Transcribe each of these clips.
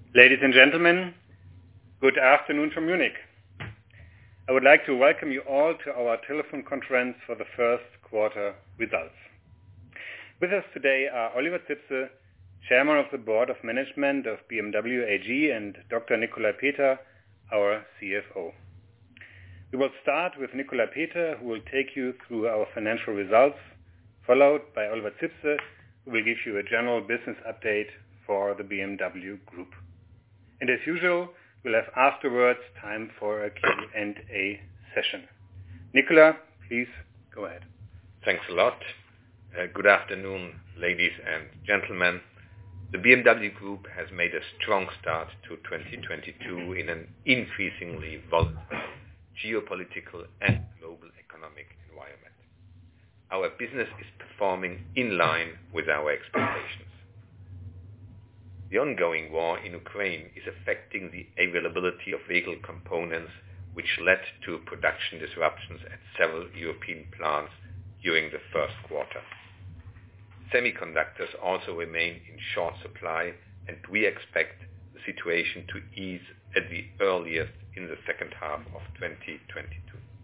Ladies and gentlemen, good afternoon from Munich. I would like to welcome you all to our telephone conference for the first quarter results. With us today are Oliver Zipse, Chairman of the Board of Management of BMW AG, and Dr. Nicolas Peter, our CFO. We will start with Nicolas Peter, who will take you through our financial results, followed by Oliver Zipse, who will give you a general business update for the BMW Group. And as usual, we'll have afterwards time for a Q&A session. Nicolas, please go ahead. Thanks a lot. Good afternoon, ladies and gentlemen. The BMW Group has made a strong start to 2022 in an increasingly volatile geopolitical and global economic environment. Our business is performing in line with our expectations. The ongoing war in Ukraine is affecting the availability of vehicle components, which led to production disruptions at several European plants during the first quarter. Semiconductors also remain in short supply, and we expect the situation to ease at the earliest in the second half of 2022.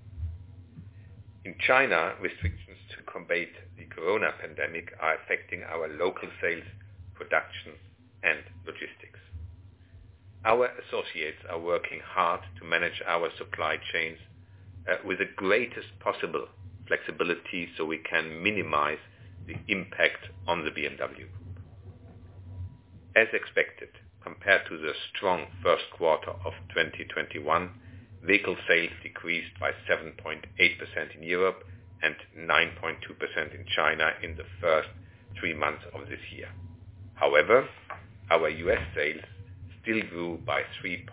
In China, restrictions to combat the corona pandemic are affecting our local sales, production, and logistics. Our associates are working hard to manage our supply chains with the greatest possible flexibility so we can minimize the impact on the BMW Group. As expected, compared to the strong first quarter of 2021, vehicle sales decreased by 7.8% in Europe and 9.2% in China in the first 3 months of this year. However, our US sales still grew by 3.7%.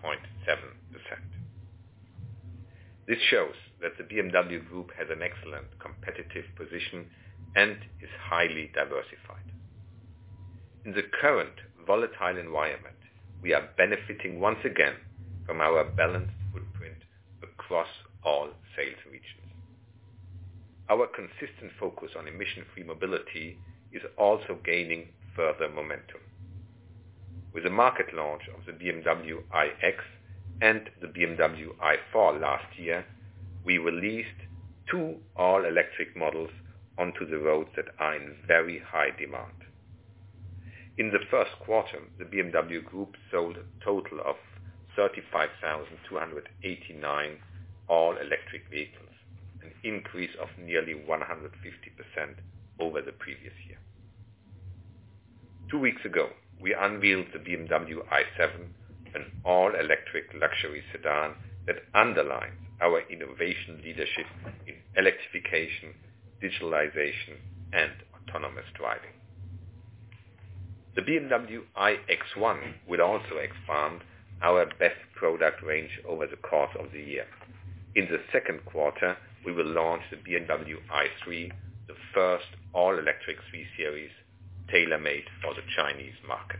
This shows that the BMW Group has an excellent competitive position and is highly diversified. In the current volatile environment, we are benefiting once again from our balanced footprint across all sales regions. Our consistent focus on emission-free mobility is also gaining further momentum. With the market launch of the BMW iX and the BMW i4 last year, we released 2 all-electric models onto the roads that are in very high demand. In the first quarter, the BMW Group sold a total of 35,289 all-electric vehicles, an increase of nearly 150% over the previous year. 2 weeks ago, we unveiled the BMW i7, an all-electric luxury sedan that underlines our innovation leadership in electrification, digitalization, and autonomous driving. The BMW iX1 will also expand our best product range over the course of the year. In the second quarter, we will launch the BMW i3, the first all-electric 3 Series, tailor-made for the Chinese market.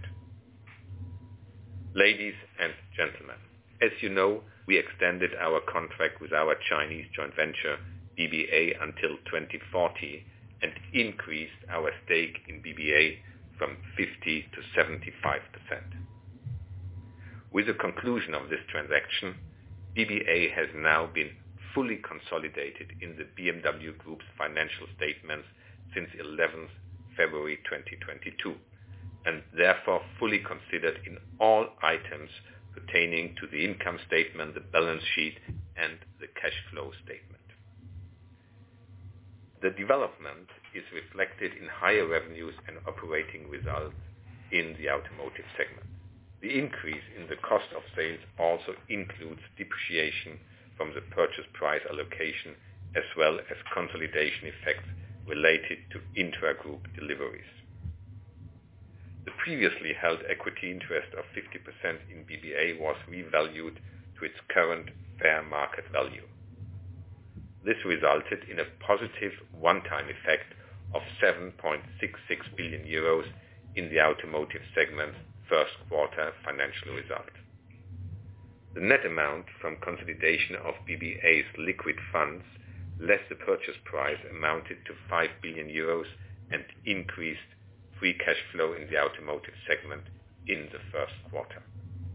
Ladies and gentlemen, as you know, we extended our contract with our Chinese joint venture, BBA, until 2040 and increased our stake in BBA from 50 to 75%. With the conclusion of this transaction, BBA has now been fully consolidated in the BMW Group's financial statements since 11th February 2022, and therefore fully considered in all items pertaining to the income statement, the balance sheet, and the cash flow statement. The development is reflected in higher revenues and operating results in the automotive segment. The increase in the cost of sales also includes depreciation from the purchase price allocation as well as consolidation effects related to intra-group deliveries. The previously held equity interest of 50% in BBA was revalued to its current fair market value. This resulted in a positive one-time effect of 7.66 billion euros in the automotive segment's first quarter financial result. The net amount from consolidation of BBA's liquid funds less the purchase price amounted to 5 billion euros and increased free cash flow in the automotive segment in the first quarter.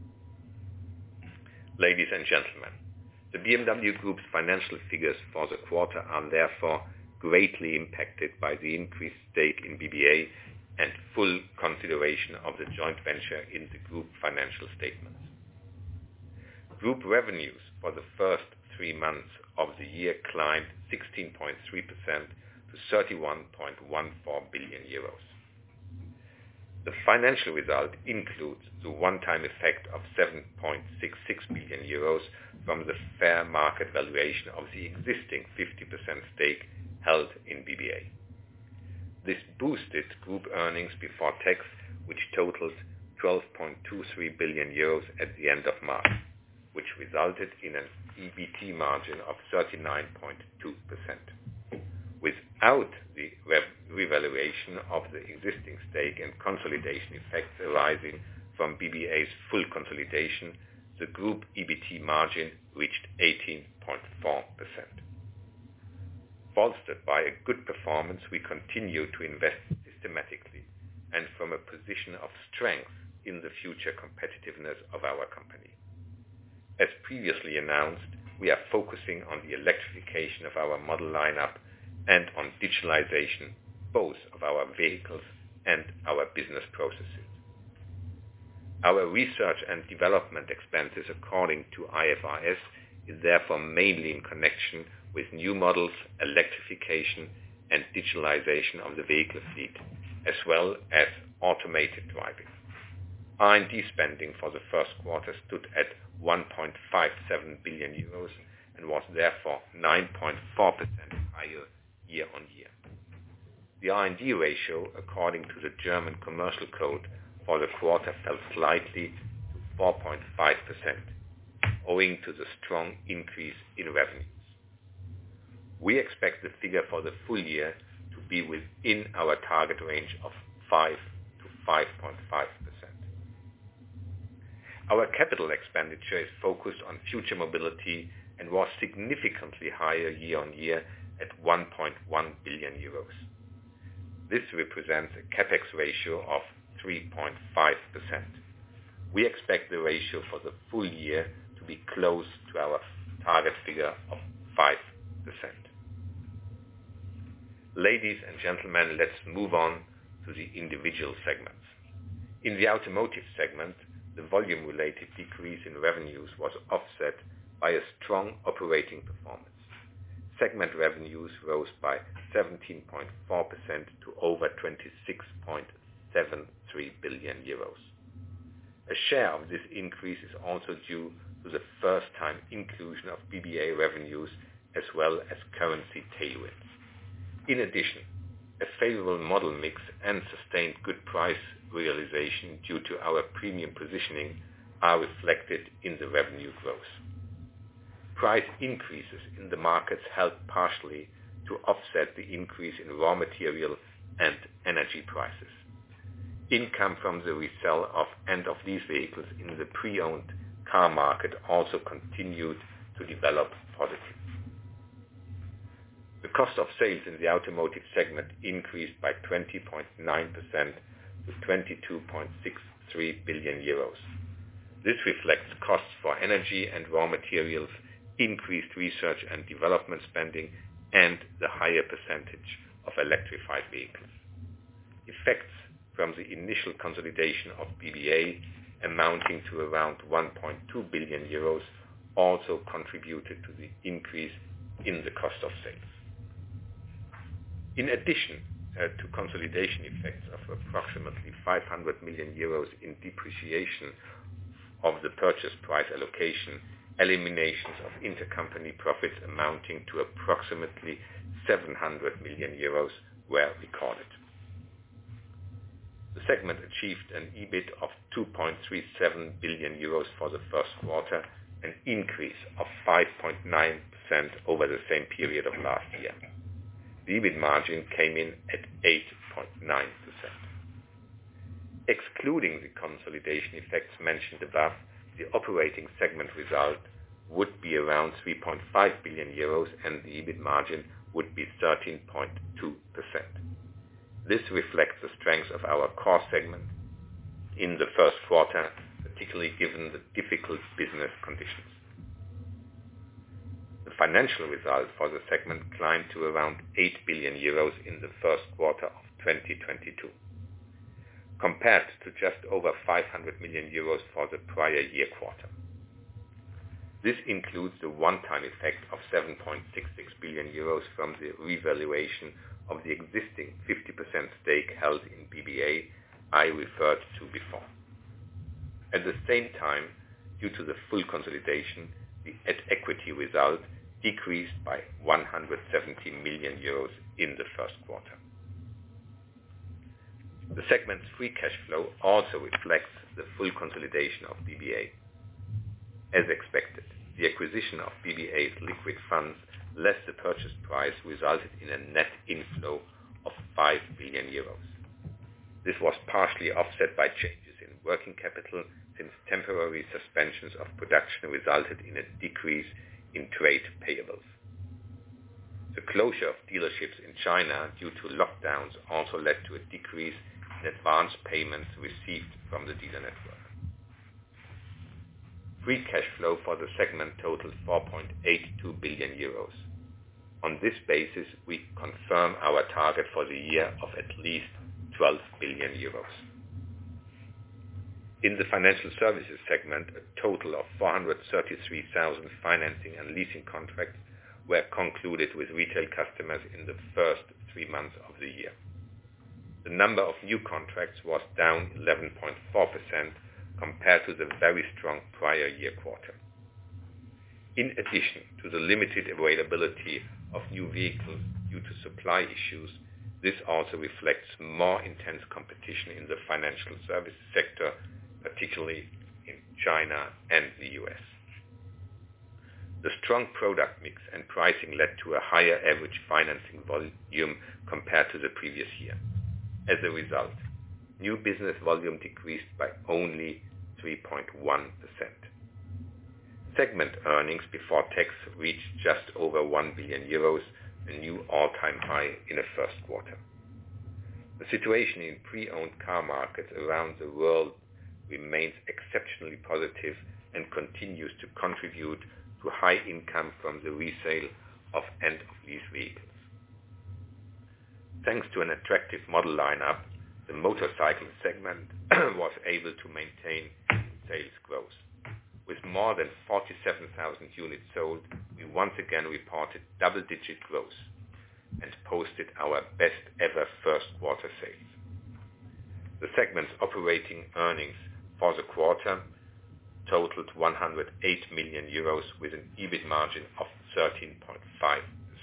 Ladies and gentlemen, the BMW Group's financial figures for the quarter are therefore greatly impacted by the increased stake in BBA and full consideration of the joint venture in the group financial statements. Group revenues for the first 3 months of the year climbed 16.3% to 31.14 billion euros. The financial result includes the one-time effect of 7.66 billion euros from the fair market valuation of the existing 50% stake held in BBA. This boosted group earnings before tax, which totaled 12.23 billion euros at the end of March, which resulted in an EBT margin of 39.2%. Without the revaluation of the existing stake and consolidation effects arising from BBA's full consolidation, the group EBT margin reached 18.4%. Bolstered by a good performance, we continue to invest systematically and from a position of strength in the future competitiveness of our company. As previously announced, we are focusing on the electrification of our model lineup and on digitalization, both of our vehicles and our business processes. Our research and development expenses according to IFRS is therefore mainly in connection with new models, electrification and digitalization of the vehicle fleet, as well as automated driving. R&D spending for the first quarter stood at 1.57 billion euros and was therefore 9.4% higher year-on-year. The R&D ratio, according to the German Commercial Code, for the quarter fell slightly to 4.5%, owing to the strong increase in revenues. We expect the figure for the full year to be within our target range of 5 to 5.5%. Our capital expenditure is focused on future mobility and was significantly higher year-on-year at 1.1 billion euros. This represents a capex ratio of 3.5%. We expect the ratio for the full year to be close to our target figure of 5%. Ladies and gentlemen, let's move on to the individual segments. In the automotive segment, the volume-related decrease in revenues was offset by a strong operating performance. Segment revenues rose by 17.4% to over 26.73 billion euros. A share of this increase is also due to the first-time inclusion of BBA revenues as well as currency tailwinds. In addition, a favorable model mix and sustained good price realization due to our premium positioning are reflected in the revenue growth. Price increases in the markets helped partially to offset the increase in raw material and energy prices. Income from the resale of end-of-lease vehicles in the pre-owned car market also continued to develop positively. The cost of sales in the automotive segment increased by 20.9% to 22.63 billion euros. This reflects costs for energy and raw materials, increased research and development spending, and the higher percentage of electrified vehicles. Effects from the initial consolidation of BBA amounting to around 1.2 billion euros also contributed to the increase in the cost of sales. In addition to consolidation effects of approximately 500 million euros in depreciation of the purchase price allocation, eliminations of intercompany profits amounting to approximately 700 million euros were recorded. The segment achieved an EBIT of 2.37 billion euros for the first quarter, an increase of 5.9% over the same period of last year. The EBIT margin came in at 8.9%. Excluding the consolidation effects mentioned above, the operating segment result would be around 3.5 billion euros and the EBIT margin would be 13.2%. This reflects the strength of our core segment. In the first quarter, the particularly given the difficult business conditions. The financial result for the segment climbed to around 8 billion euros in the first quarter of 2022, compared to just over 500 million euros for the prior year quarter. This includes the one-time effect of 7.66 billion euros from the revaluation of the existing 50% stake held in BBA I referred to before. At the same time, due to the full consolidation, the at-equity result decreased by 170 million euros in the first quarter. The segment's free cash flow also reflects the full consolidation of BBA. As expected, the acquisition of BBA's liquid funds less the purchase price resulted in a net inflow of 5 billion euros. This was partially offset by changes in working capital, since temporary suspensions of production resulted in a decrease in trade payables. The closure of dealerships in China due to lockdowns also led to a decrease in advance payments received from the dealer network. Free cash flow for the segment totaled 4.82 billion euros. On this basis, we confirm our target for the year of at least 12 billion euros. In the financial services segment, a total of 433,000 financing and leasing contracts were concluded with retail customers in the first 3 months of the year. The number of new contracts was down 11.4% compared to the very strong prior year quarter. In addition to the limited availability of new vehicles due to supply issues, this also reflects more intense competition in the financial services sector, particularly in China and the US. The strong product mix and pricing led to a higher average financing volume compared to the previous year. As a result, new business volume decreased by only 3.1%. Segment earnings before tax reached just over 1 billion euros, a new all-time high in a first quarter. The situation in pre-owned car markets around the world remains exceptionally positive and continues to contribute to high income from the resale of end-of-lease vehicles. Thanks to an attractive model lineup, the motorcycle segment was able to maintain sales growth. With more than 47,000 units sold, we once again reported double-digit growth and posted our best ever first quarter sales. The segment's operating earnings for the quarter totaled 108 million euros with an EBIT margin of 13.5%.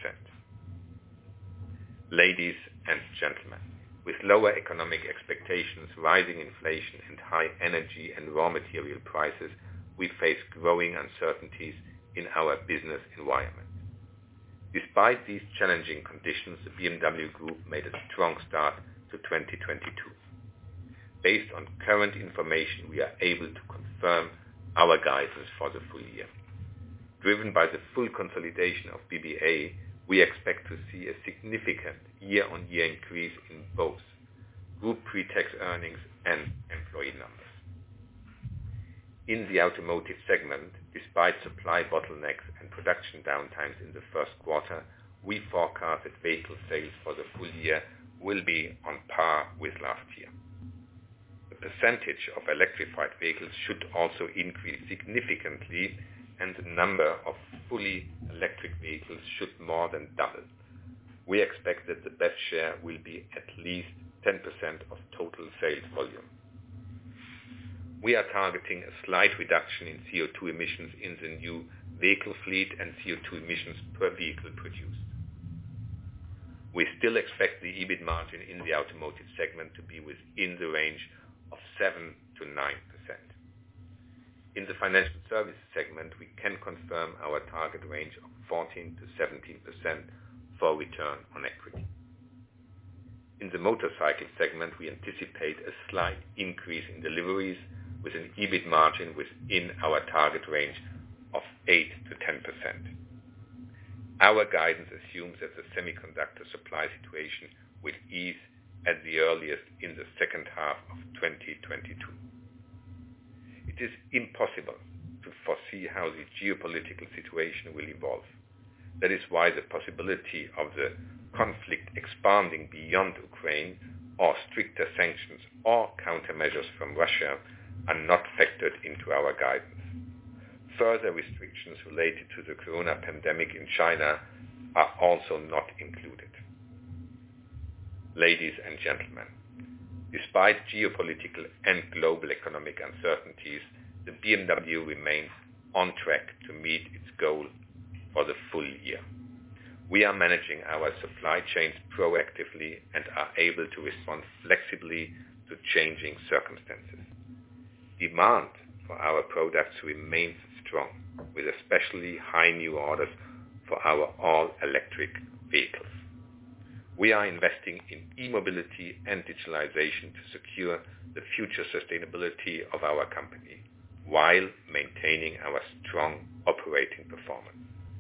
Ladies and gentlemen, with lower economic expectations, rising inflation and high energy and raw material prices, we face growing uncertainties in our business environment. Despite these challenging conditions, the BMW Group made a strong start to 2022. Based on current information, we are able to confirm our guidance for the full year. Driven by the full consolidation of BBA, we expect to see a significant year-on-year increase in both group pre-tax earnings and employee numbers. In the automotive segment, despite supply bottlenecks and production downtimes in the first quarter, we forecast that vehicle sales for the full year will be on par with last year. The percentage of electrified vehicles should also increase significantly, and the number of fully electric vehicles should more than double. We expect that the BEV share will be at least 10% of total sales volume. We are targeting a slight reduction in CO2 emissions in the new vehicle fleet and CO2 emissions per vehicle produced. We still expect the EBIT margin in the automotive segment to be within the range of 7 to 9%. In the financial services segment, we can confirm our target range of 14 to 17% for return on equity. In the motorcycle segment, we anticipate a slight increase in deliveries with an EBIT margin within our target range of 8 to 10%. Our guidance assumes that the semiconductor supply situation will ease at the earliest in the second half of 2022. It It is impossible to foresee how the geopolitical situation will evolve. That is why the possibility of the conflict expanding beyond Ukraine or stricter sanctions or countermeasures from Russia are not factored into our guidance. Further restrictions related to the corona pandemic in China are also not included. Ladies and gentlemen, despite geopolitical and global economic uncertainties, the BMW remains on track to meet its goal for the full year. We are managing our supply chains proactively and are able to respond flexibly to changing circumstances. Demand for our products remains strong, with especially high new orders for our all-electric vehicles. We are investing in e-mobility and digitalization to secure the future sustainability of our company while maintaining our strong operating performance.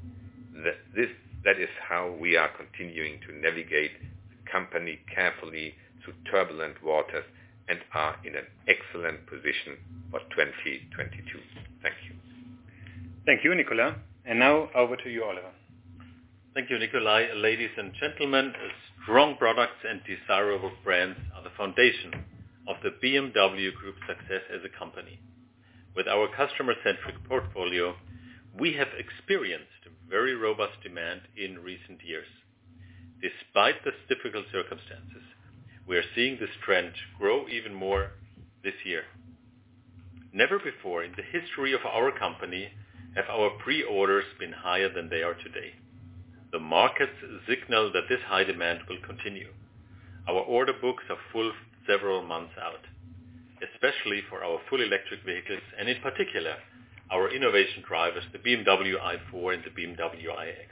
That is how we are continuing to navigate the company carefully through turbulent waters and are in an excellent position for 2022. Thank you. Thank you, Nicolas. And now over to you, Oliver. Thank you, Nikolai. Ladies and gentlemen, strong products and desirable brands are the foundation of the BMW Group's success as a company. With our customer-centric portfolio, we have experienced very robust demand in recent years. Despite the difficult circumstances, we are seeing this trend grow even more this year. Never before in the history of our company have our pre-orders been higher than they are today. The markets signal that this high demand will continue. Our order books are full several months out, especially for our full electric vehicles and in particular our innovation drivers, the BMW i4 and the BMW iX.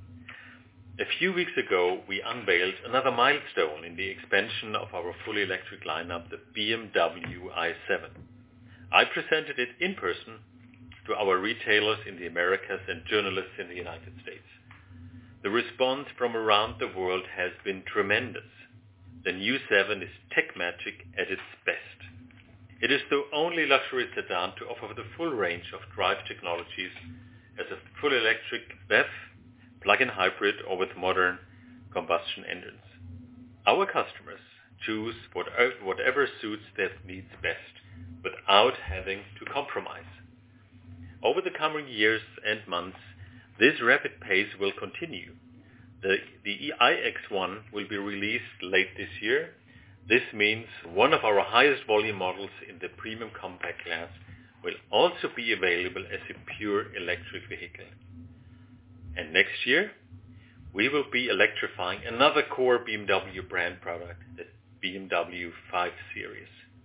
A few weeks ago, we unveiled another milestone in the expansion of our fully electric lineup, the BMW i7. I presented it in person to our retailers in the Americas and journalists in the United States. The response from around the world has been tremendous. The new 7 is tech magic at its best. It is the only luxury sedan to offer the full range of drive technologies as a full electric BEV, plug-in hybrid, or with modern combustion engines. Our customers choose whatever suits their needs best without having to compromise. Over the coming years and months, this rapid pace will continue. The iX1 will be released late this year. This means one of our highest volume models in the premium compact class will also be available as a pure electric vehicle. And next year, we will be electrifying another core BMW brand product, the BMW 5 Series.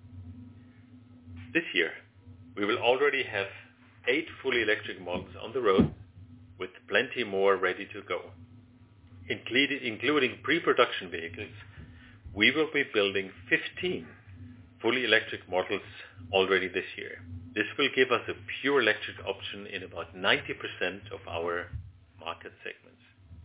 This year, we will already have 8 fully electric models on the road, with plenty more ready to go. Including pre-production vehicles, we will be building 15 fully electric models already this year. This will give us a pure electric option in about 90% of our market segments.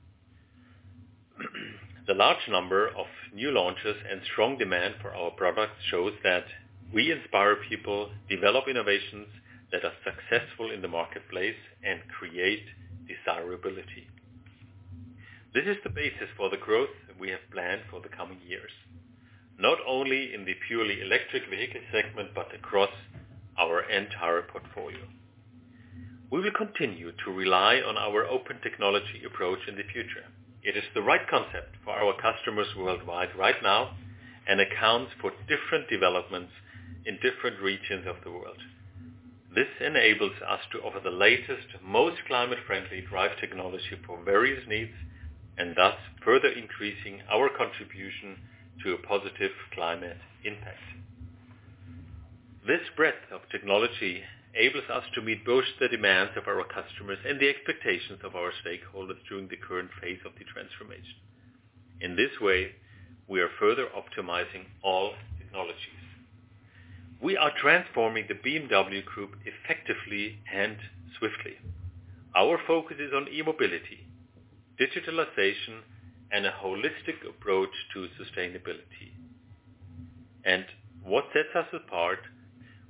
The large number of new launches and strong demand for our products shows that we inspire people, develop innovations that are successful in the marketplace, and create desirability. This is the basis for the growth we have planned for the coming years, not only in the purely electric vehicle segment, but across our entire portfolio. We will continue to rely on our open technology approach in the future. It is the right concept for our customers worldwide right now and accounts for different developments in different regions of the world. This enables us to offer the latest, most climate-friendly drive technology for various needs and thus further increasing our contribution to a positive climate impact. This breadth of technology enables us to meet both the demands of our customers and the expectations of our stakeholders during the current phase of the transformation. In this way, we are further optimizing all technologies. We are transforming the BMW Group effectively and swiftly. Our focus is on e-mobility, digitalization, and a holistic approach to sustainability. And what sets us apart?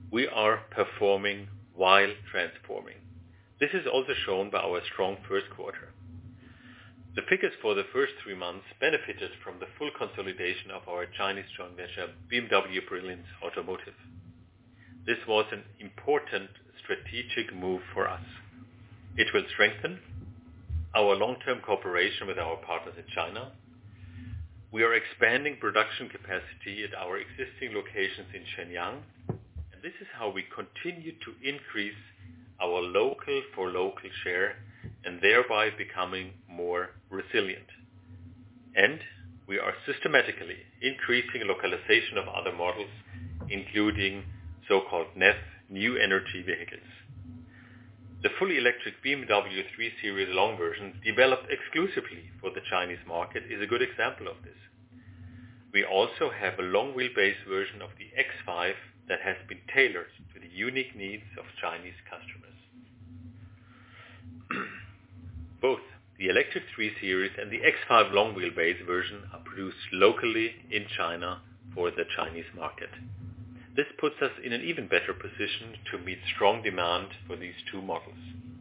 We are performing while transforming. This is also shown by our strong first quarter. The figures for the first 3 months benefited from the full consolidation of our Chinese joint venture BMW Brilliance Automotive. This was an important strategic move for us. It will strengthen our long-term cooperation with our partners in China. We are expanding production capacity at our existing locations in Shenyang, and this is how we continue to increase our local for local share and thereby becoming more resilient. And we are systematically increasing localization of other models, including so-called NEV, new energy vehicles. The fully electric BMW 3 Series long version, developed exclusively for the Chinese market, is a good example of this. We also have a long wheelbase version of the X5 that has been tailored to the unique needs of Chinese customers. Both the electric 3 Series and the X5 long wheelbase version are produced locally in China for the Chinese market. This puts us in an even better position to meet strong demand for these two models.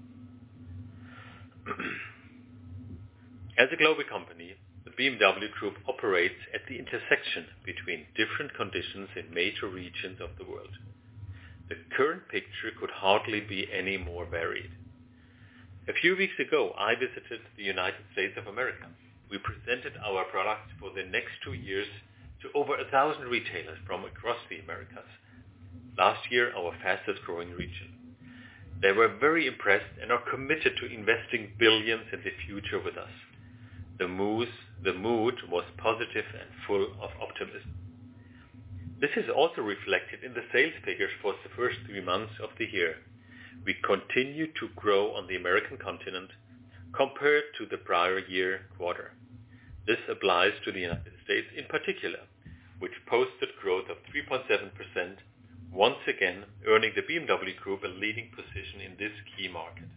As a global company, the BMW Group operates at the intersection between different conditions in major regions of the world. The current picture could hardly be any more varied. A few weeks ago, I visited the United States of America. We presented our products for the next 2 years to over 1,000 retailers from across the Americas. Last year, our fastest growing region. They were very impressed and are committed to investing billions in the future with us. The mood was positive and full of optimism. This is also reflected in the sales figures for the first 3 months of the year. We continue to grow on the American continent compared to the prior year quarter. This applies to the United States in particular, which posted growth of 3.7%, once again earning the BMW Group a leading position in this key market.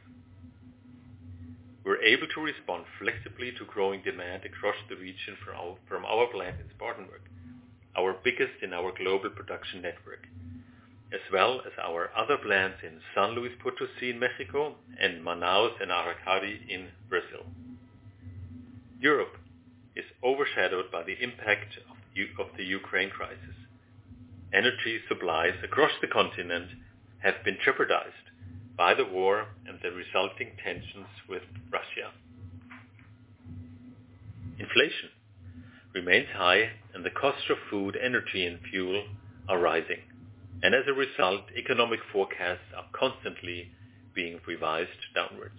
We're able to respond flexibly to growing demand across the region from our plant in Spartanburg, our biggest in our global production network, as well as our other plants in San Luis Potosí in Mexico and Manaus and Aracati in Brazil. Europe is overshadowed by the impact of the Ukraine crisis. Energy supplies across the continent have been jeopardized by the war and the resulting tensions with Russia. Inflation remains high and the cost of food, energy and fuel are rising. And as a result, economic forecasts are constantly being revised downwards.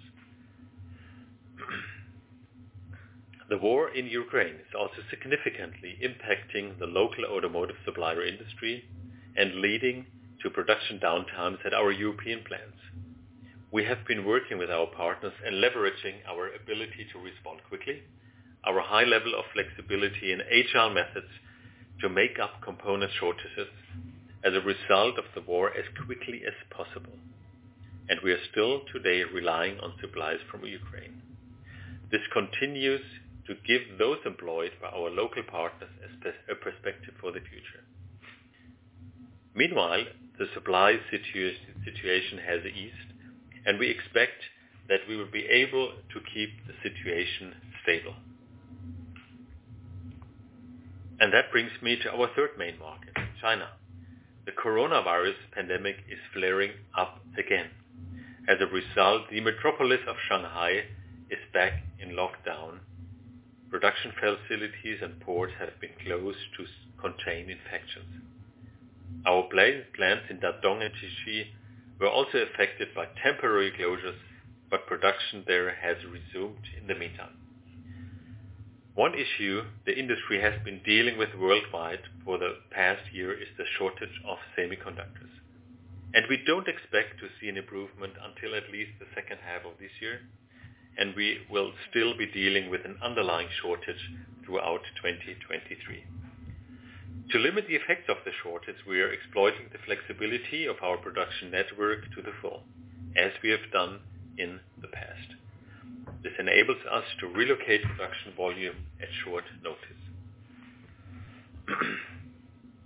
The war in Ukraine is also significantly impacting the local automotive supplier industry and leading to production downtimes at our European plants. We have been working with our partners and leveraging our ability to respond quickly, our high level of flexibility and agile methods to make up component shortages as a result of the war as quickly as possible. And we are still today relying on supplies from Ukraine. This continues to give those employed by our local partners a perspective for the future. Meanwhile, the supply situation has eased, and we expect that we will be able to keep the situation stable. And that brings me to our third main market, China. The coronavirus pandemic is flaring up again. As a result, the metropolis of Shanghai is back in lockdown. Production facilities and ports have been closed to contain infections. Our plants in Dadong and Jiexi were also affected by temporary closures, but production there has resumed in the meantime. One issue the industry has been dealing with worldwide for the past year is the shortage of semiconductors. And we don't expect to see an improvement until at least the second half of this year, and we will still be dealing with an underlying shortage throughout 2023. To limit the effects of the shortage, we are exploiting the flexibility of our production network to the full, as we have done in the past. This enables us to relocate production volume at short notice.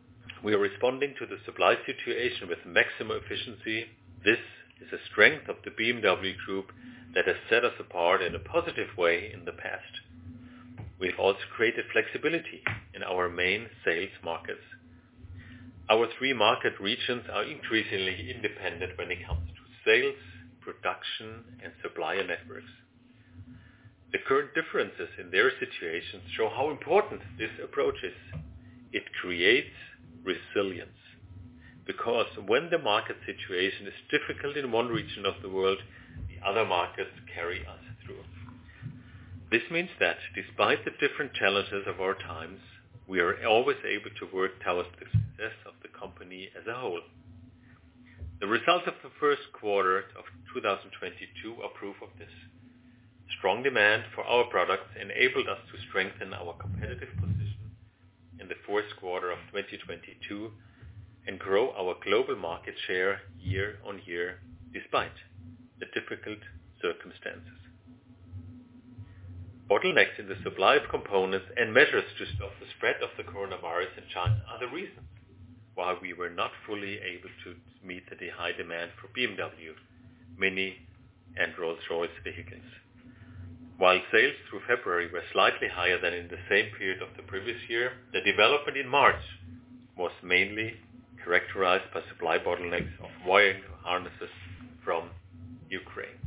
We are responding to the supply situation with maximum efficiency. This is a strength of the BMW Group that has set us apart in a positive way in the past. We've also created flexibility in our main sales markets. Our 3 market regions are increasingly independent when it comes to sales, production, and supplier networks. The current differences in their situations show how important this approach is. It creates resilience, because when the market situation is difficult in one region of the world, the other markets carry us through. This means that despite the different challenges of our times, we are always able to work towards the success of the company as a whole. The results of the first quarter of 2022 are proof of this. Strong demand for our products enabled us to strengthen our competitive position in the fourth quarter of 2022 and grow our global market share year on year despite the difficult circumstances. Bottlenecks in the supply of components and measures to stop the spread of the coronavirus in China are the reasons why we were not fully able to meet the high demand for BMW, Mini and Rolls-Royce vehicles. While sales through February were slightly higher than in the same period of the previous year, the development in March was mainly characterized by supply bottlenecks of wiring harnesses from Ukraine.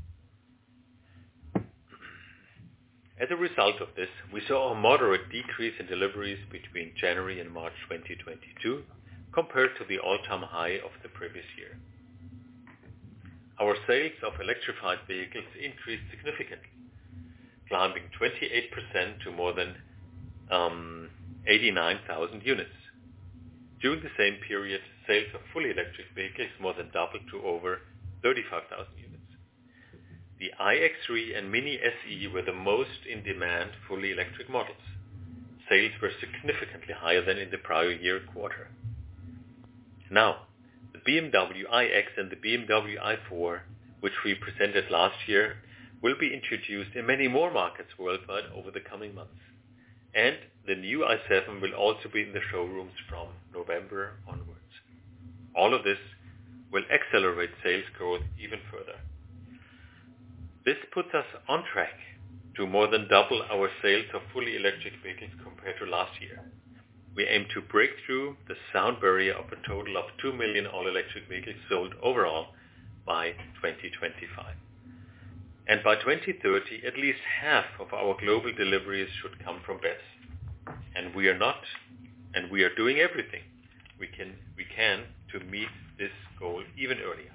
As a result of this, we saw a moderate decrease in deliveries between January and March 2022 compared to the all-time high of the previous year. Our sales of electrified vehicles increased significantly, climbing 28% to more than 89,000 units. During the same period, sales of fully electric vehicles more than doubled to over 35,000 units. The iX3 and Mini SE were the most in-demand fully electric models. Sales were significantly higher than in the prior year quarter. Now, the BMW iX and the BMW i4, which we presented last year, will be introduced in many more markets worldwide over the coming months. And the new i7 will also be in the showrooms from November onwards. All of this will accelerate sales growth even further. This puts us on track to more than double our sales of fully electric vehicles compared to last year. We aim to break through the sound barrier of a total of 2 million all-electric vehicles sold overall by 2025. And by 2030, at least half of our global deliveries should come from BEVs. And we are doing everything we can to meet this goal even earlier.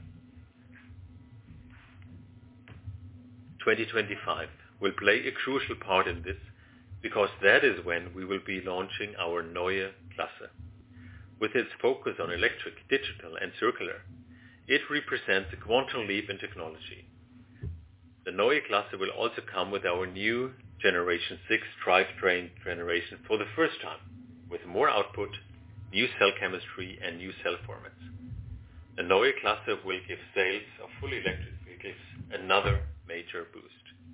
2025 will play a crucial part in this, because that is when we will be launching our Neue Klasse. With its focus on electric, digital and circular, it represents a quantum leap in technology. The Neue Klasse will also come with our new Generation 6 drivetrain generation for the first time, with more output, new cell chemistry and new cell formats. The Neue Klasse will give sales of fully electric vehicles another major boost.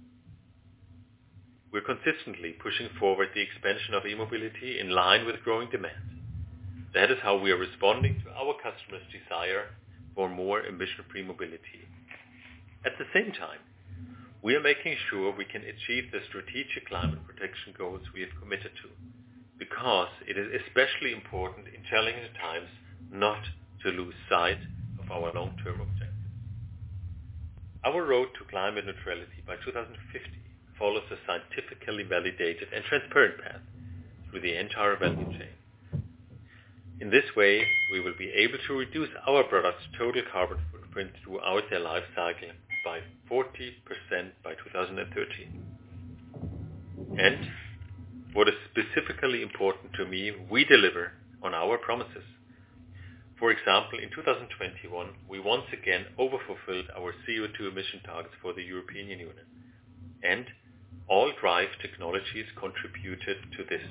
We're consistently pushing forward the expansion of e-mobility in line with growing demand. That is how we are responding to our customers' desire for more emission-free mobility. At the same time, we are making sure we can achieve the strategic climate protection goals we have committed to, because it is especially important in challenging times not to lose sight of our long-term objectives. Our road to climate neutrality by 2050 follows a scientifically validated and transparent path through the entire value chain. In this way, we will be able to reduce our products' total carbon footprint throughout their life cycle by 40% by 2030. And what is specifically important to me, we deliver on our promises. For example, in 2021, we once again overfulfilled our CO2 emission targets for the European Union. And all drive technologies contributed to this.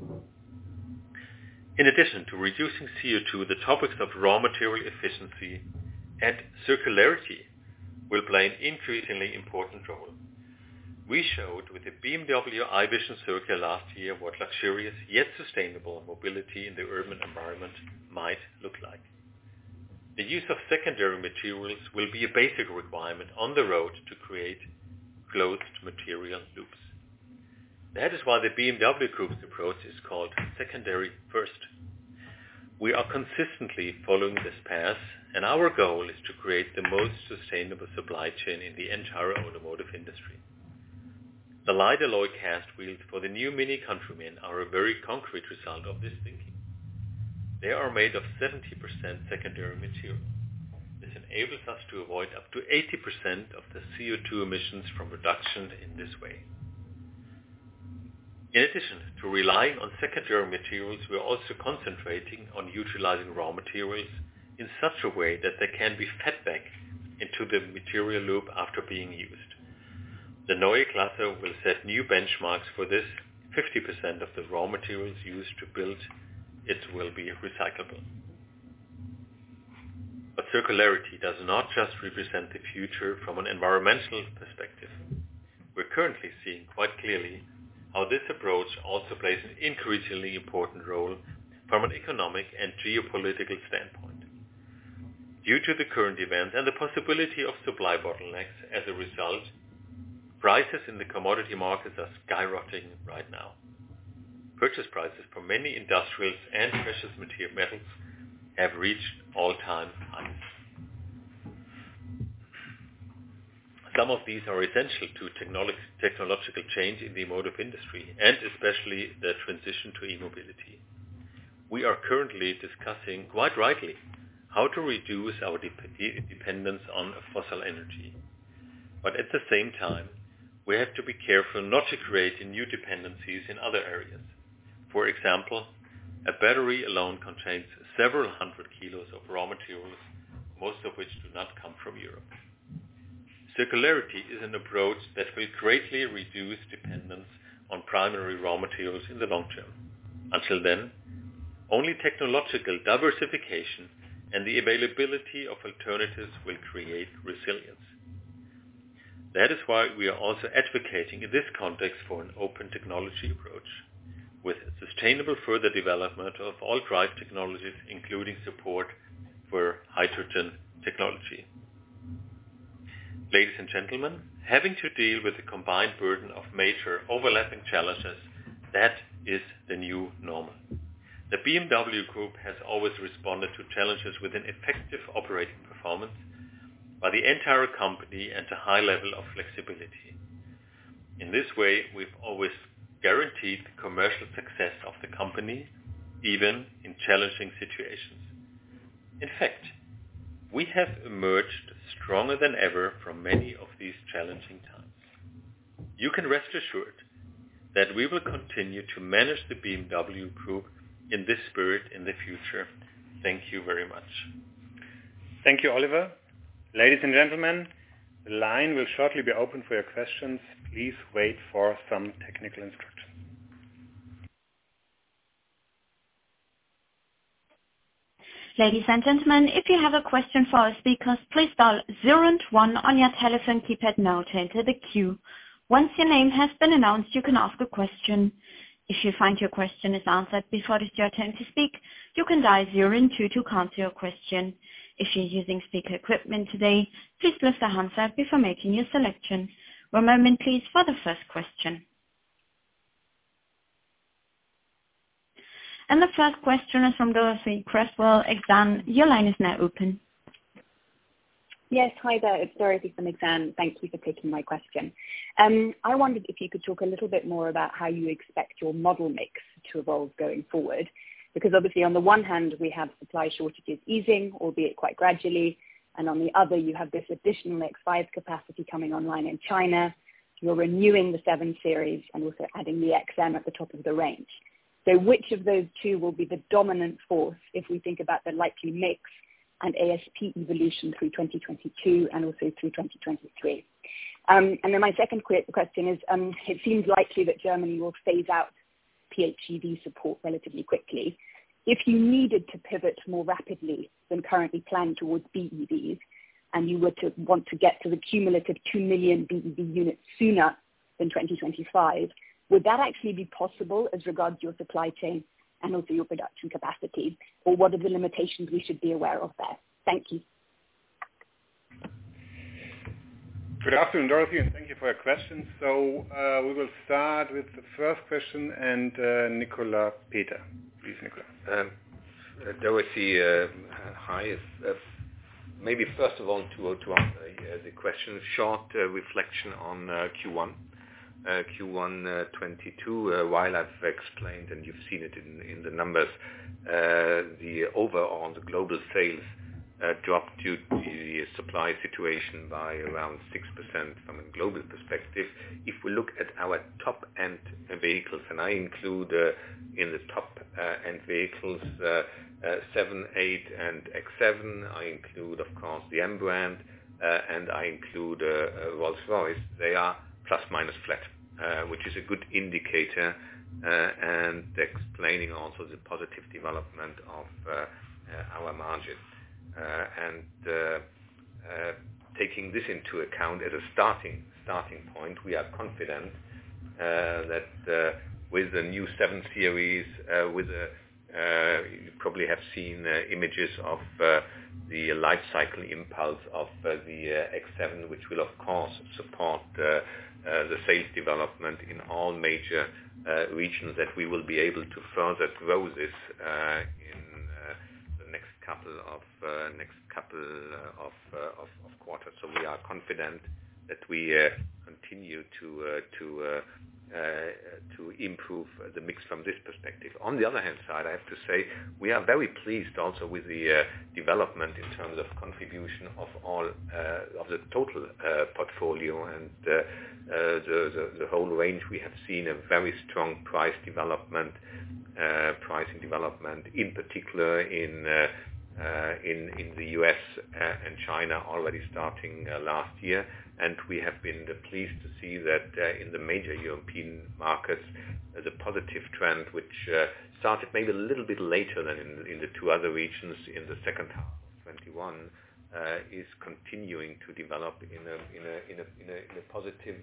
In addition to reducing CO2, the topics of raw material efficiency and circularity will play an increasingly important role. We showed with the BMW iVision Circular last year what luxurious yet sustainable mobility in the urban environment might look like. The use of secondary materials will be a basic requirement on the road to create closed material loops. That is why the BMW Group's approach is called secondary first. We are consistently following this path, and our goal is to create the most sustainable supply chain in the entire automotive industry. The light alloy cast wheels for the new Mini Countryman are a very concrete result of this thinking. They are made of 70% secondary material. This enables us to avoid up to 80% of the CO2 emissions from production in this way. In addition to relying on secondary materials, we are also concentrating on utilizing raw materials in such a way that they can be fed back into the material loop after being used. The Neue Klasse will set new benchmarks for this. 50% of the raw materials used to build it will be recyclable. But circularity does not just represent the future from an environmental perspective. We're currently seeing quite clearly how this approach also plays an increasingly important role from an economic and geopolitical standpoint. Due to the current events and the possibility of supply bottlenecks as a result, prices in the commodity markets are skyrocketing right now. Purchase prices for many industrials and precious metals have reached all-time highs. Some of these are essential to technological change in the automotive industry and especially the transition to e-mobility. We are currently discussing, quite rightly, how to reduce our dependence on fossil energy. But at the same time, we have to be careful not to create new dependencies in other areas. For example, a battery alone contains several hundred kilos of raw materials, most of which do not come from Europe. Circularity is an approach that will greatly reduce dependence on primary raw materials in the long term. Until then, only technological diversification and the availability of alternatives will create resilience. That is why we are also advocating in this context for an open technology approach, with sustainable further development of all drive technologies, including support for hydrogen technology. Ladies and gentlemen, having to deal with the combined burden of major overlapping challenges, that is the new normal. The BMW Group has always responded to challenges with an effective operating performance by the entire company and a high level of flexibility. In this way, we've always guaranteed the commercial success of the company, even in challenging situations. In fact, we have emerged stronger than ever from many of these challenging times. You can rest assured that we will continue to manage the BMW Group in this spirit in the future. Thank you very much. Thank you, Oliver. Ladies and gentlemen, the line will shortly be open for your questions. Please wait for some technical instructions. Ladies and gentlemen, if you have a question for our speakers, please dial 0 and 1 on your telephone keypad now to enter the queue. Once your name has been announced, you can ask a question. If you find your question is answered before it is your turn to speak, you can dial 0 and 2 to cancel your question. If you're using speaker equipment today, please lift the handset before making your selection. 1 moment please for the first question. And the first question is from Dorothy Creswell, Exane. Your line is now open. Yes, hi there. It's Dorothy from Exane. Thank you for taking my question. I wondered if you could talk a little bit more about how you expect your model mix to evolve going forward. Because obviously on the one hand, we have supply shortages easing, albeit quite gradually. And on the other, you have this additional X5 capacity coming online in China. You're renewing the 7 Series and also adding the XM at the top of the range. So which of those two will be the dominant force if we think about the likely mix and ASP evolution through 2022 and also through 2023? And then my second question is, it seems likely that Germany will phase out PHEV support relatively quickly. If you needed to pivot more rapidly than currently planned towards BEVs, and you were to want to get to the cumulative 2 million BEV units sooner than 2025. Would that actually be possible as regards your supply chain and also your production capacity? Or what are the limitations we should be aware of there? Thank you. Good afternoon, Dorothy, and thank you for your questions. So we will start with the first question and Nicolas Peter. Please, Nicolas. Dorothy, hi. Maybe first of all to answer the question, short reflection on Q1. Q1 22, while I've explained, and you've seen it in the numbers, the overall, the global sales dropped due to the supply situation by around 6% from a global perspective. If we look at our top-end vehicles, and I include in the top-end vehicles 7, 8, and X7, I include, of course, the M brand, and I include Rolls-Royce, they are plus minus flat, which is a good indicator and explaining also the positive development of our margin. Taking this into account as a starting point, we are confident that with the new 7 Series, you probably have seen images of the life cycle impulse of the X7, which will of course support the sales development in all major regions, that we will be able to further grow this in the next couple of quarters. So we are confident that we continue to improve the mix from this perspective. On the other hand side, I have to say we are very pleased also with the development in terms of contribution of all of the total portfolio and the whole range. We have seen a very strong pricing development, in particular in the US and China already starting last year. And we have been pleased to see that in the major European markets, there's a positive trend which started maybe a little bit later than in the two other regions in the second half of 21, is continuing to develop in a positive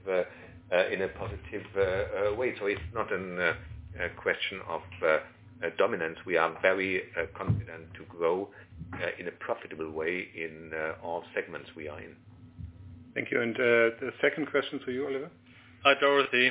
way. So it's not a question of dominance. We are very confident to grow in a profitable way in all segments we are in. Thank you. And the second question to you, Oliver. Hi, Dorothy.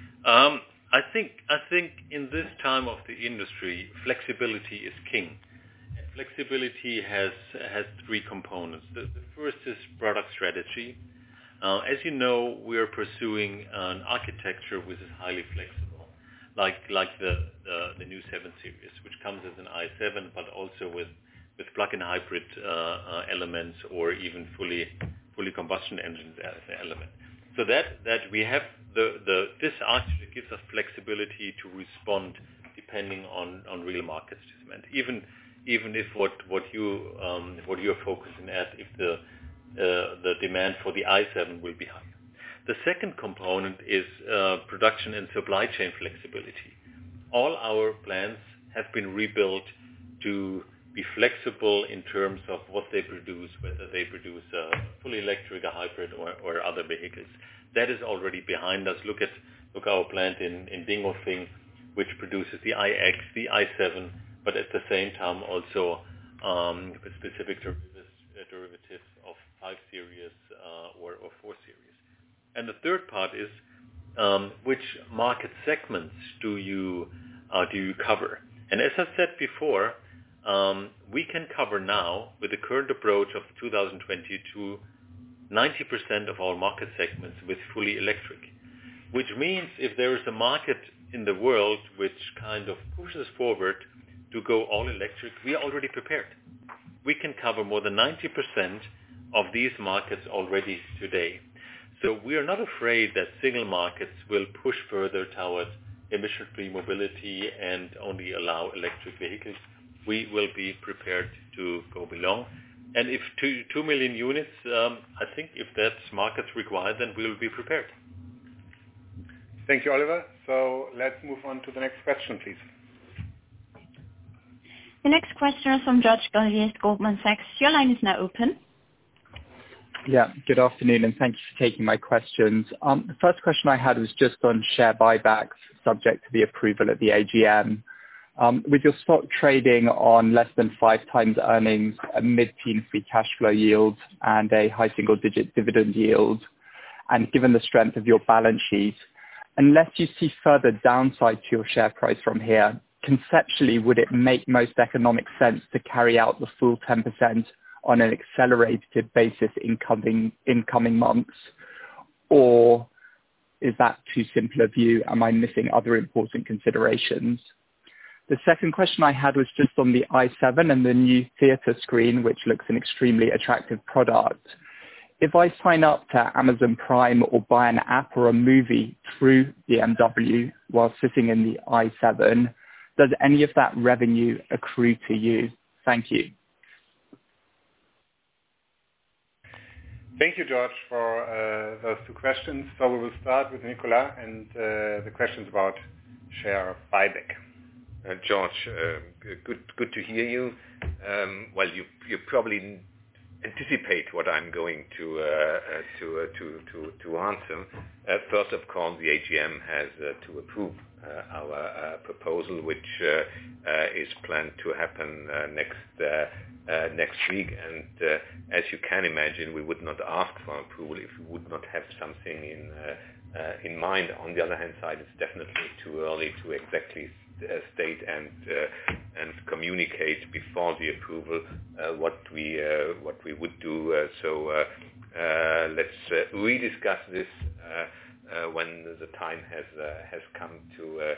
I think in this time of the industry, flexibility is king. And flexibility has 3 components. The first is product strategy. As you know, we are pursuing an architecture which is highly flexible, like the new 7 Series, which comes as an i7, but also with plug-in hybrid elements or even fully combustion engines as an element. So that we have this architecture gives us flexibility to respond depending on real market demand. Even if what you're focusing at, if the demand for the i7 will be higher. The second component is production and supply chain flexibility. All our plants have been rebuilt to be flexible in terms of what they produce, whether they produce a fully electric, a hybrid, or other vehicles. That is already behind us. Look our plant in Dingolfing, which produces the iX, the i7, but at the same time also specific derivatives of 5 Series or 4 Series. And the third part is which market segments do you cover? And as I said before, we can cover now, with the current approach of 2022, 90% of our market segments with fully electric, which means if there is a market in the world which kind of pushes forward to go all electric, we are already prepared. We can cover more than 90% of these markets already today. So we are not afraid that single markets will push further towards emission-free mobility and only allow electric vehicles. We will be prepared to go below. And if 2 million units, I think if that's markets required, then we will be prepared. Thank you, Oliver. So let's move on to the next question, please. The next question is from George Galliers, Goldman Sachs. Your line is now open. Yeah, good afternoon, and thank you for taking my questions. The first question I had was just on share buybacks, subject to the approval at the AGM. With your stock trading on less than 5 times earnings, a mid-teen free cash flow yield, and a high single-digit dividend yield, and given the strength of your balance sheet, unless you see further downside to your share price from here, conceptually, would it make most economic sense to carry out the full 10% on an accelerated basis in coming months? Or is that too simple a view? Am I missing other important considerations? The second question I had was just on the i7 and the new theatre screen, which looks an extremely attractive product. If I sign up to Amazon Prime or buy an app or a movie through BMW while sitting in the i7, does any of that revenue accrue to you? Thank you. Thank you, George, for those 2 questions. So we will start with Nicolas and the questions about share buyback. George, good to hear you. Well, you probably anticipate what I'm going to answer. First, of course, the AGM has to approve our proposal, which is planned to happen next week. And as you can imagine, we would not ask for approval if we would not have something in mind. On the other hand side, it's definitely too early to exactly state and communicate before the approval what we would do. So let's rediscuss this when the time has come to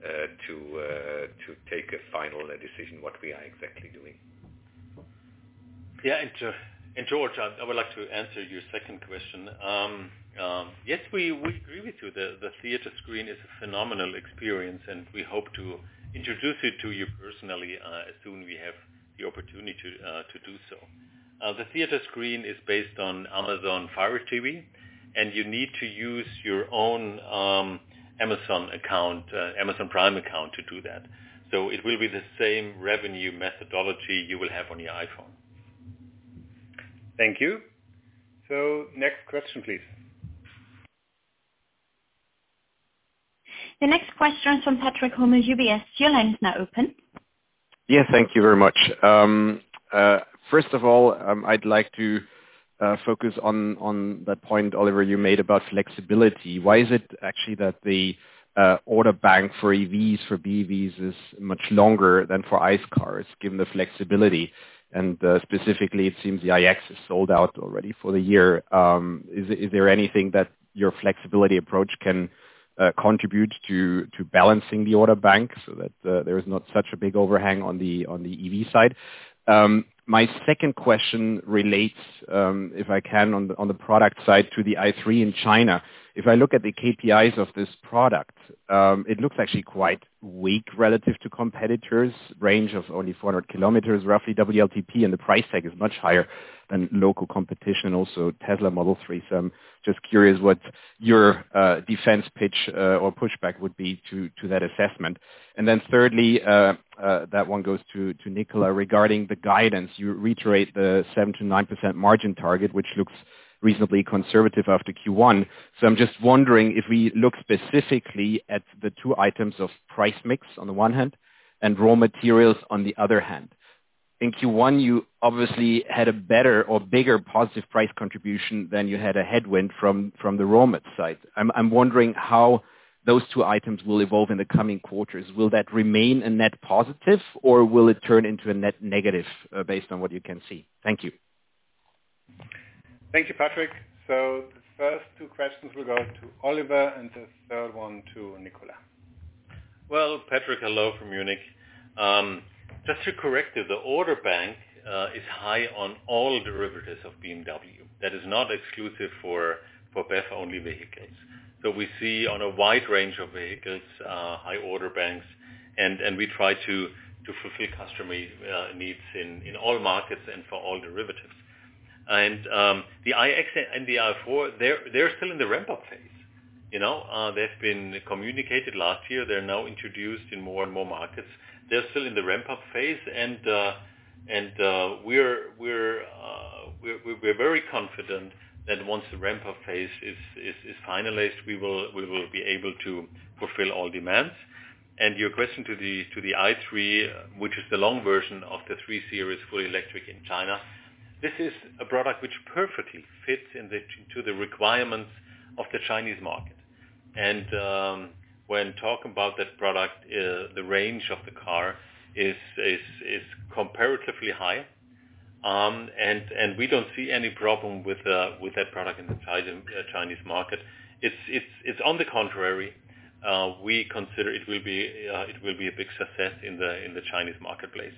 take a final decision what we are exactly doing. Yeah, and George, I would like to answer your second question. Yes, we agree with you. The theater screen is a phenomenal experience, and we hope to introduce it to you personally as soon as we have the opportunity to do so. The theater screen is based on Amazon Fire TV, and you need to use your own Amazon account, Amazon Prime account to do that. So it will be the same revenue methodology you will have on your iPhone. Thank you. So next question, please. The next question is from Patrick Hummel, UBS. Your line is now open. Yeah, thank you very much. First of all, I'd like to focus on that point, Oliver, you made about flexibility. Why is it actually that the order bank for EVs, for BEVs, is much longer than for ICE cars, given the flexibility? And specifically, it seems the iX is sold out already for the year. Is there anything that your flexibility approach can contribute to balancing the order bank so that there is not such a big overhang on the EV side? My second question relates, if I can, on the product side to the i3 in China. If I look at the KPIs of this product, it looks actually quite weak relative to competitors, range of only 400 kilometers, roughly WLTP, and the price tag is much higher than local competition, also Tesla Model 3. So I'm just curious what your defense pitch or pushback would be to that assessment. And then thirdly, that one goes to Nicola regarding the guidance. You reiterate the 7 to 9% margin target, which looks reasonably conservative after Q1. So I'm just wondering if we look specifically at the 2 items of price mix on the one hand and raw materials on the other hand. In Q1, you obviously had a better or bigger positive price contribution than you had a headwind from the raw mat side. I'm wondering how those 2 items will evolve in the coming quarters. Will that remain a net positive, or will it turn into a net negative based on what you can see? Thank you. Thank you, Patrick. So the first 2 questions will go to Oliver and the third one to Nicola. Well, Patrick, hello from Munich. Just to correct you, the order bank is high on all derivatives of BMW. That is not exclusive for BEV-only vehicles. So we see on a wide range of vehicles high order banks, and we try to fulfill customer needs in all markets and for all derivatives. And the iX and the i4, they're still in the ramp-up phase. They've been communicated last year. They're now introduced in more and more markets. They're still in the ramp-up phase, and and we're very confident that once the ramp-up phase is finalized, we will be able to fulfill all demands. And your question to the i3, which is the long version of the 3 Series fully electric in China, this is a product which perfectly fits into the requirements of the Chinese market. And when talking about that product, the range of the car is comparatively high, and we don't see any problem with that product in the Chinese market. It's on the contrary. We consider it will be a big success in the Chinese marketplace.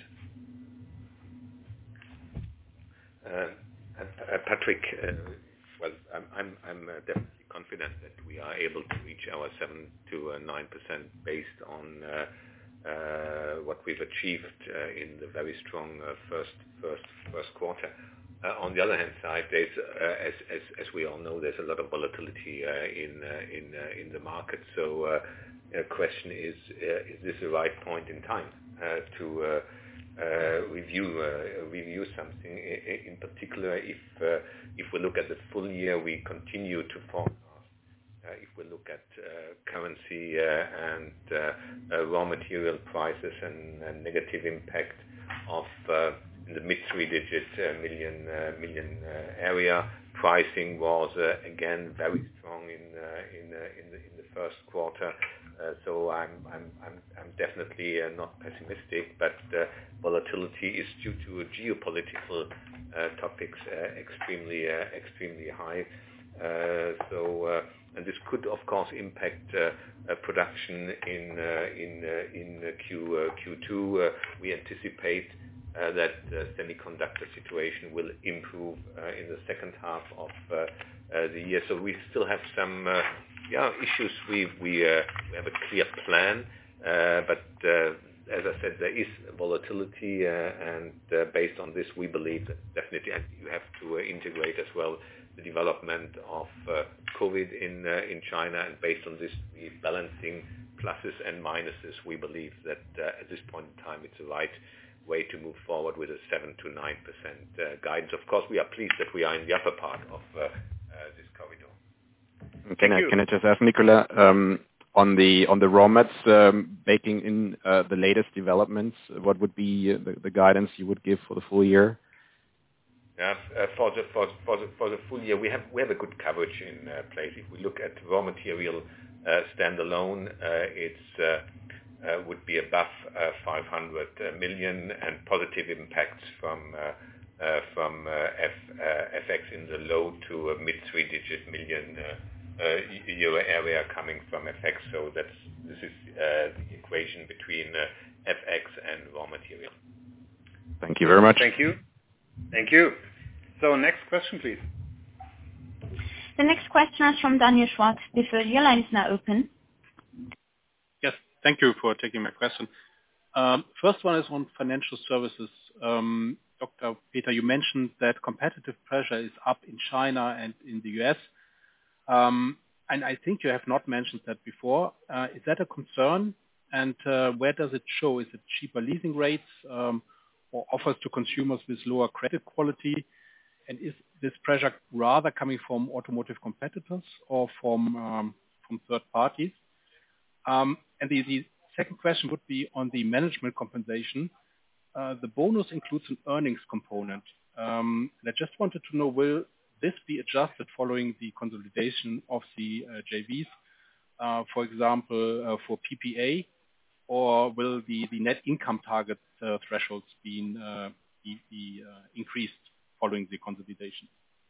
Patrick, well, I'm definitely confident that we are able to reach our 7 to 9% based on what we've achieved in the very strong first quarter. On the other hand side, there's, as we all know, there's a lot of volatility in the market. So the question is this the right point in time to review something? In particular, if we look at the full year, we continue to forecast. If we look at currency and raw material prices and negative impact of in the mid 3-digit million area, pricing was again very strong in the first quarter. So I'm definitely not pessimistic, but volatility is due to geopolitical topics extremely high. And this could, of course, impact production in Q2. We anticipate that the semiconductor situation will improve in the second half of the year. So we still have some issues. We have a clear plan, but as I said, there is volatility, and based on this, we believe that definitely, and you have to integrate as well the development of COVID in China, and based on this, we balancing pluses and minuses. We believe that at this point in time, it's the right way to move forward with a 7 to 9% guidance. Of course, we are pleased that we are in the upper part of this corridor. Can I just ask Nicolas on the raw mats, baking in the latest developments? What would be the guidance you would give for the full year? Yeah, for the full year, we have a good coverage in place. If we look at raw material standalone, it's would be above 500 million, and positive impacts from FX in the low to mid 3-digit million euro area coming from FX. So this is the equation between FX and raw material. Thank you very much. Thank you. So next question, please. The next question is from Daniel Schwarz. Your line is now open. Yes, thank you for taking my question. First one is on financial services. Dr. Peter, you mentioned that competitive pressure is up in China and in the US. And I think you have not mentioned that before. Is that a concern? And where does it show? Is it cheaper leasing rates or offers to consumers with lower credit quality? And is this pressure rather coming from automotive competitors or from third parties? And the second question would be on the management compensation. The bonus includes an earnings component. And I just wanted to know, will this be adjusted following the consolidation of the JVs, for example, for PPA, or will the net income target thresholds be increased following the consolidation?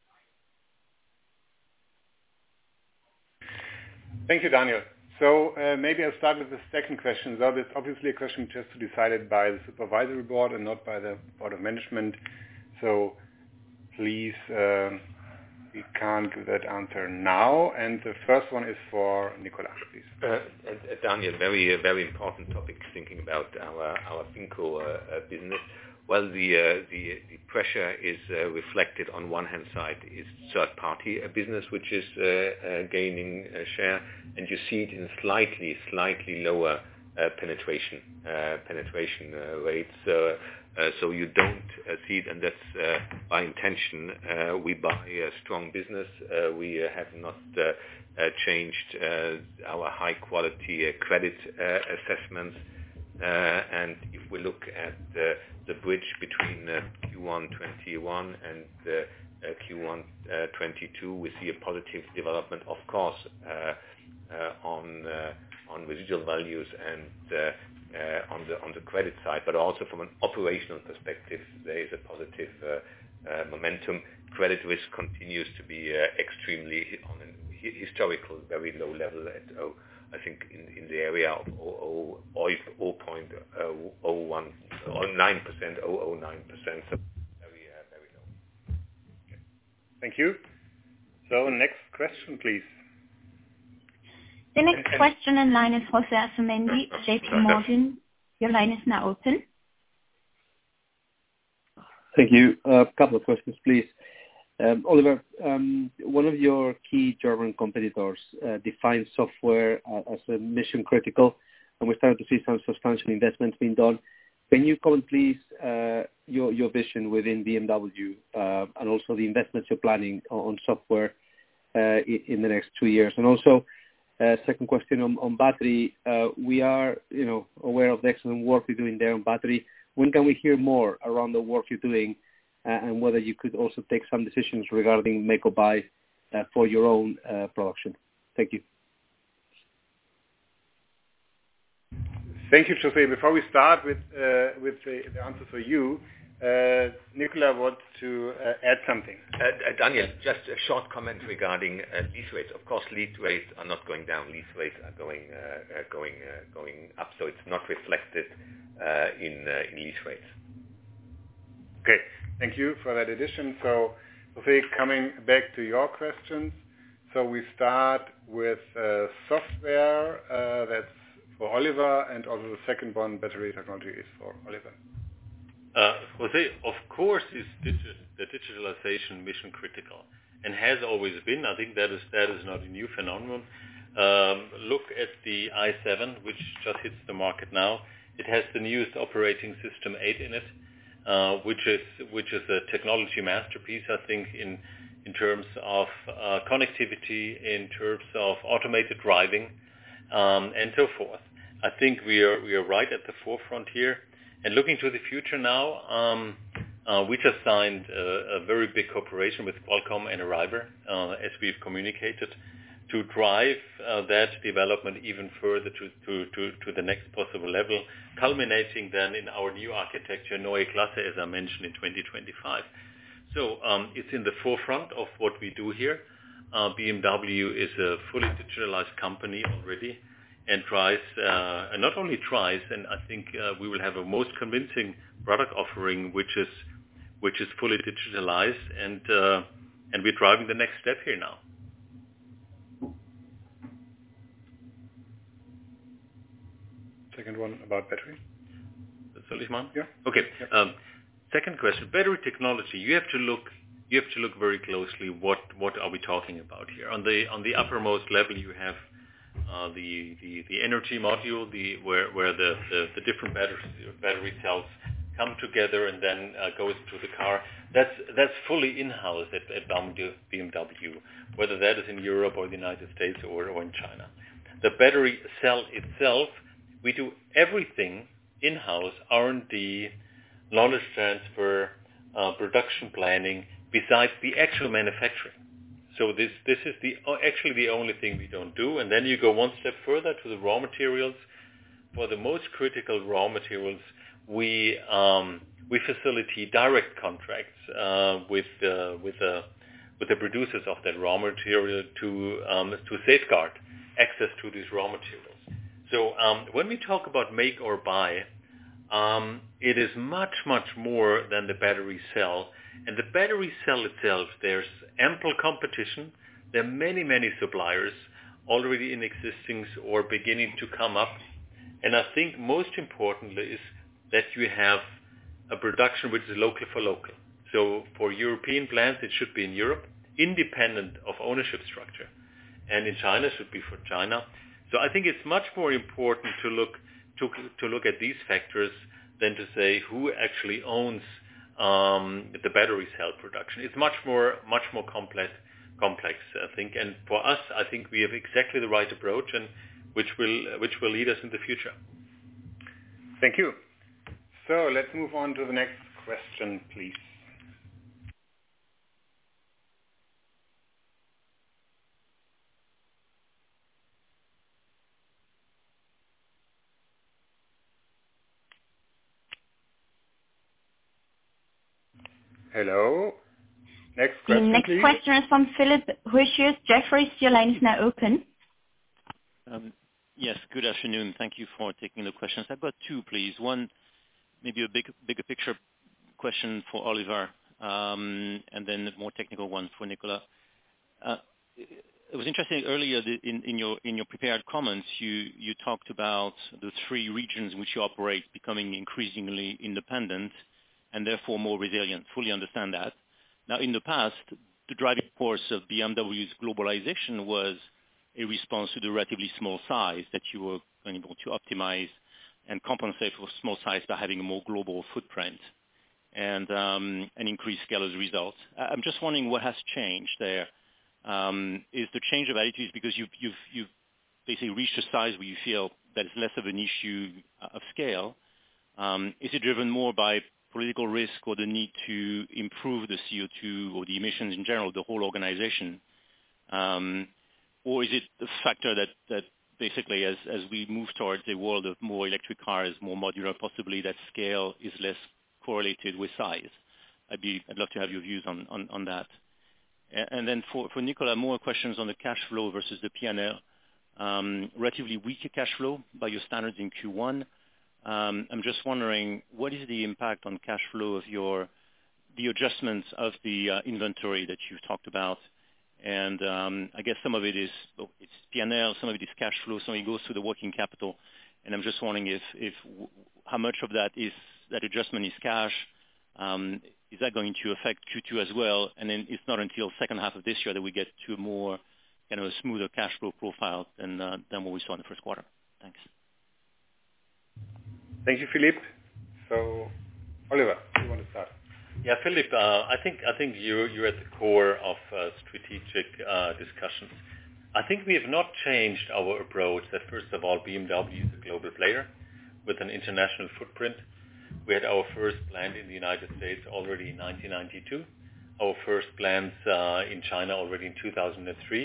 Thank you, Daniel. So maybe I'll start with the second question. So it's obviously a question just decided by the supervisory board and not by the board of management. So please, we can't give that answer now. And the first one is for Nicolas, please. Daniel, very important topic, thinking about our FinCo business. Well, the pressure is reflected on one hand side is third party business, which is gaining share, and you see it in slightly lower penetration rates. So you don't see it, and that's by intention. We buy a strong business. We have not changed our high-quality credit assessments. And if we look at the bridge between Q1 21 and Q1 22, we see a positive development, of course, on residual values and on the credit side, but also from an operational perspective, there is a positive momentum. Credit risk continues to be extremely on a historical very low level at I think in the area of 0.01 or 9%, 0.09%, so very low. Okay. Thank you. So next question, please. The next question in line is Jose Asumendi, JP Morgan. Your line is now open. Thank you. A couple of questions, please. Oliver, one of your key German competitors defines software as a mission critical, and we're starting to see some substantial investments being done. Can you comment, please, your vision within BMW and also the investments you're planning on software in the next 2 years? And also, second question on battery. We are, aware of the excellent work you're doing there on battery. When can we hear more around the work you're doing and whether you could also take some decisions regarding make or buy for your own production? Thank you. Thank you, Jose. Before we start with the answer for you, Nicola wants to add something. Daniel, just a short comment regarding lease rates. Of course, lease rates are not going down. Lease rates are going up, so it's not reflected in lease rates. Okay, thank you for that addition. So, Jose, coming back to your questions. So we start with software. That's for Oliver, and also the second one, battery technology, is for Oliver. Jose, of course, is the digitalization mission critical and has always been. I think that is not a new phenomenon. Look at the i7, which just hits the market now. It has the newest operating system 8 in it, which is a technology masterpiece, I think, in terms of connectivity, in terms of automated driving, and so forth. I think we are right at the forefront here. And looking to the future now, we just signed a very big cooperation with Qualcomm and Arriver, as we've communicated, to drive that development even further to the next possible level, culminating then in our new architecture, Neue Klasse, as I mentioned, in 2025. So it's in the forefront of what we do here. BMW is a fully digitalized company already, and tries, and not only tries, and I think we will have a most convincing product offering, which is fully digitalized, and we're driving the next step here now. Second one about battery. Soll ich machen? Yeah. Okay. Yeah. Second question, battery technology. You have to look very closely. What are we talking about here? On the uppermost level, you have the energy module, where the different battery cells come together and then goes to the car. That's fully in-house at BMW, whether that is in Europe or the United States or in China. The battery cell itself, we do everything in-house, R&D, knowledge transfer, production planning, besides the actual manufacturing. So this is actually the only thing we don't do. And then you go one step further to the raw materials. For the most critical raw materials, we facilitate direct contracts with the producers of that raw material to safeguard access to these raw materials. So when we talk about make or buy, it is much more than the battery cell. And the battery cell itself, there's ample competition. There are many suppliers already in existence or beginning to come up. And I think most importantly is that you have a production which is local for local. So for European plants, it should be in Europe, independent of ownership structure. And in China, it should be for China. So I think it's much more important to look at these factors than to say who actually owns the battery cell production. It's much more complex, I think. And for us, I think we have exactly the right approach, and which will lead us in the future. Thank you. So let's move on to the next question, please. Hello. Next question, The next please. question is from Philip Huishius. Jefferies, your line is now open. Yes, good afternoon. Thank you for taking the questions. I've got two, please. One, maybe a bigger picture question for Oliver, and then a more technical one for Nicolas. It was interesting earlier in your prepared comments, you talked about the three regions in which you operate becoming increasingly independent and therefore more resilient. Fully understand that. Now, in the past, the driving force of BMW's globalization was a response to the relatively small size that you were able to optimize and compensate for small size by having a more global footprint and an increased scale as a result. I'm just wondering what has changed there. Is the change of attitudes because you've basically reached a size where you feel that it's less of an issue of scale? Is it driven more by political risk or the need to improve the CO2 or the emissions in general, the whole organization? Or is it the factor that basically as we move towards a world of more electric cars, more modular, possibly that scale is less correlated with size? I'd love to have your views on that. And then for Nicolas, more questions on the cash flow versus the P&L. Relatively weaker cash flow by your standards in Q1. I'm just wondering, what is the impact on cash flow of the adjustments of the inventory that you've talked about? And I guess some of it is it's P&L, some of it is cash flow, some of it goes to the working capital. And I'm just wondering if how much of that adjustment is cash. Is that going to affect Q2 as well? And then it's not until second half of this year that we get to a more kind of a smoother cash flow profile than what we saw in the first quarter. Thanks. Thank you, Philippe. So, Oliver, you want to start? Yeah, Philip, I think you're at the core of strategic discussions. I think we have not changed our approach that, first of all, BMW is a global player with an international footprint. We had our first plant in the United States already in 1992, our first plants in China already in 2003.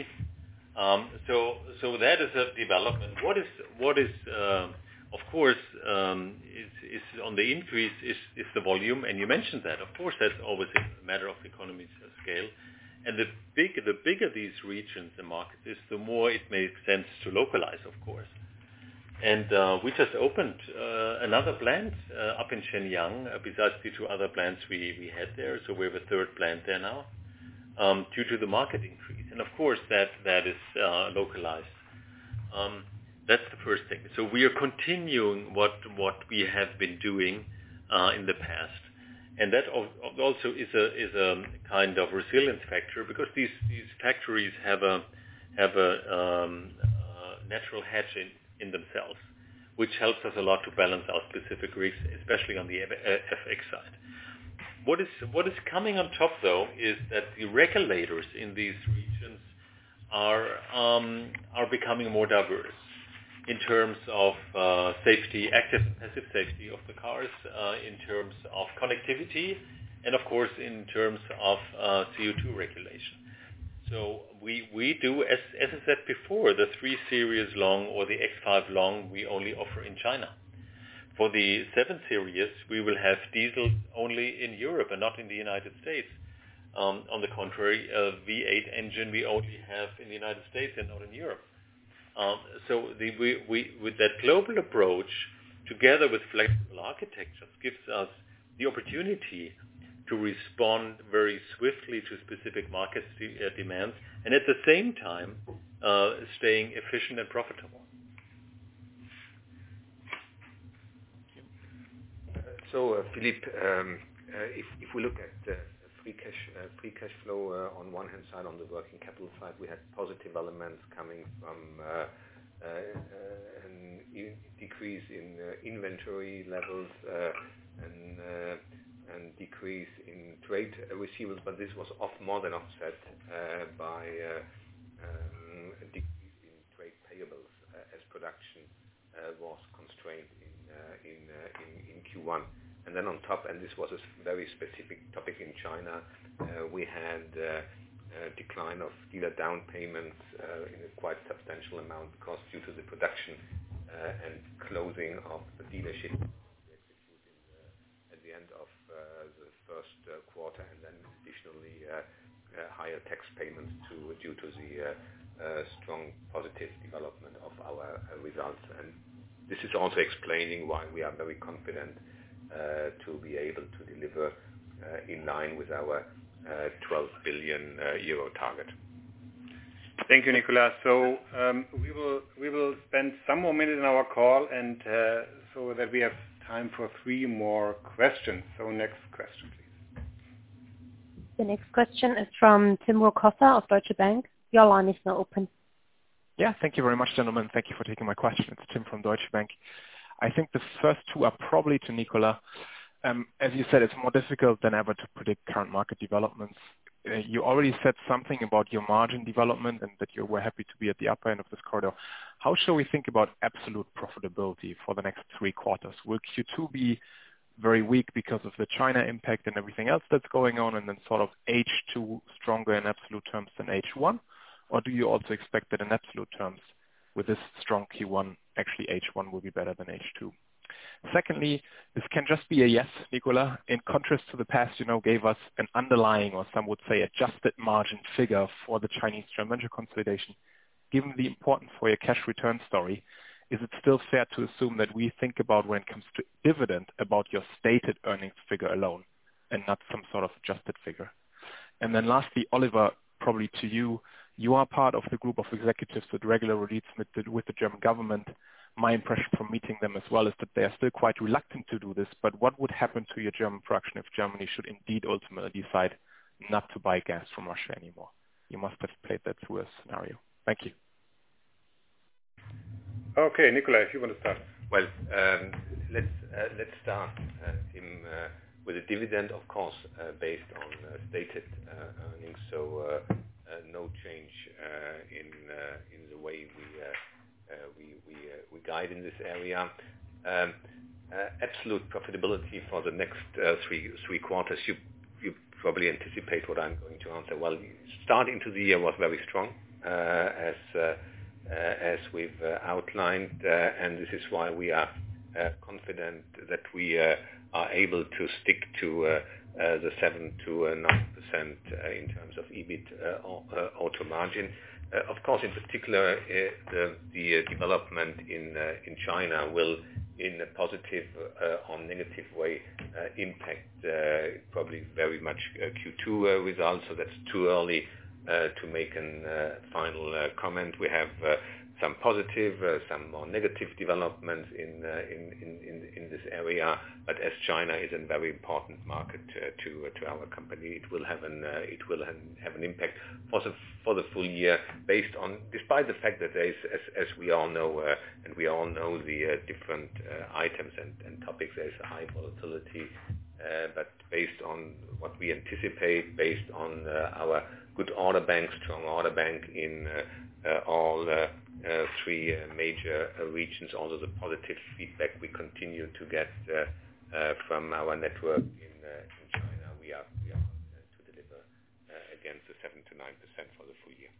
So that is a development. What is of course, is on the increase is the volume, and you mentioned that. Of course, that's always a matter of economies of scale. And the bigger these regions and markets is, the more it makes sense to localize, of course. And we just opened another plant up in Shenyang, besides the two other plants we had there. So we have a third plant there now, due to the market increase. And of course, that is localized. That's the first thing. So we are continuing what we have been doing in the past, and that also is a kind of resilience factor, because these factories have a natural hedge in themselves, which helps us a lot to balance our specific risks, especially on the FX side. What is coming on top, though, is that the regulators in these regions are becoming more diverse in terms of safety, active and passive safety of the cars, in terms of connectivity, and of course in terms of CO2 regulation. So we do, as I said before, the 3 Series long or the X5 long we only offer in China. For the 7 Series, we will have diesel only in Europe and not in the United States. On the contrary, a V8 engine we only have in the United States and not in Europe. So with that global approach, together with flexible architectures, gives us the opportunity to respond very swiftly to specific market demands, and at the same time staying efficient and profitable. So, Philippe, if we look at free cash flow on one hand side, on the working capital side, we had positive elements coming from decrease in inventory levels and decrease in trade receivables, but this was more than offset by a decrease in trade payables as production was constrained in Q1. And then on top, and this was a very specific topic in China, we had a decline of dealer down payments in a quite substantial amount because due to the production and closing of the dealership at the end of the first quarter, and then additionally higher tax payments due to the strong positive development of our results. And this is also explaining why we are very confident to be able to deliver in line with our 12 billion euro target. Thank you, Nicolas. So we will spend some more minutes in our call, and so that we have time for 3 more questions. So next question, please. The next question is from Tim Rokossa of Deutsche Bank. Your line is now open. Yeah, thank you very much, gentlemen. Thank you for taking my question. It's Tim from Deutsche Bank. I think the first 2 are probably to Nicolas. As you said, it's more difficult than ever to predict current market developments. You already said something about your margin development and that you were happy to be at the upper end of this corridor. How shall we think about absolute profitability for the next 3 quarters? Will Q2 be very weak because of the China impact and everything else that's going on, and then sort of H2 stronger in absolute terms than H1? Or do you also expect that in absolute terms, with this strong Q1, actually H1 will be better than H2? Secondly, this can just be a yes, Nicolas. In contrast to the past, gave us an underlying, or some would say adjusted margin figure for the Chinese joint venture consolidation. Given the importance for your cash return story, is it still fair to assume that we think about, when it comes to dividend, about your stated earnings figure alone and not some sort of adjusted figure? And then lastly, Oliver, probably to you. You are part of the group of executives that regularly meet with the German government. My impression from meeting them as well is that they are still quite reluctant to do this, but what would happen to your German production if Germany should indeed ultimately decide not to buy gas from Russia anymore? You must have played that through a scenario. Thank you. Okay, Nicolas, if you want to start. Well, let's start, Tim, with a dividend, of course, based on stated earnings. So no change in the way we guide in this area. Absolute profitability for the next 3 quarters. You probably anticipate what I'm going to answer. Well, start into the year was very strong, as we've outlined, and this is why we are confident that we are able to stick to the 7 to 9% in terms of EBIT auto margin. Of course, in particular, the development in China will, in a positive or negative way, impact probably very much Q2 results. So that's too early to make a final comment. We have some positive, some more negative developments in this area. But as China is a very important market to our company, it will have an impact for the full year, despite the fact that there is, as we all know, and we all know the different items and topics, there is a high volatility. But based on what we anticipate, based on our good order bank, strong order bank in all 3 major regions, also the positive feedback we continue to get from our network in China, we are to deliver against the 7 to 9% for the full year.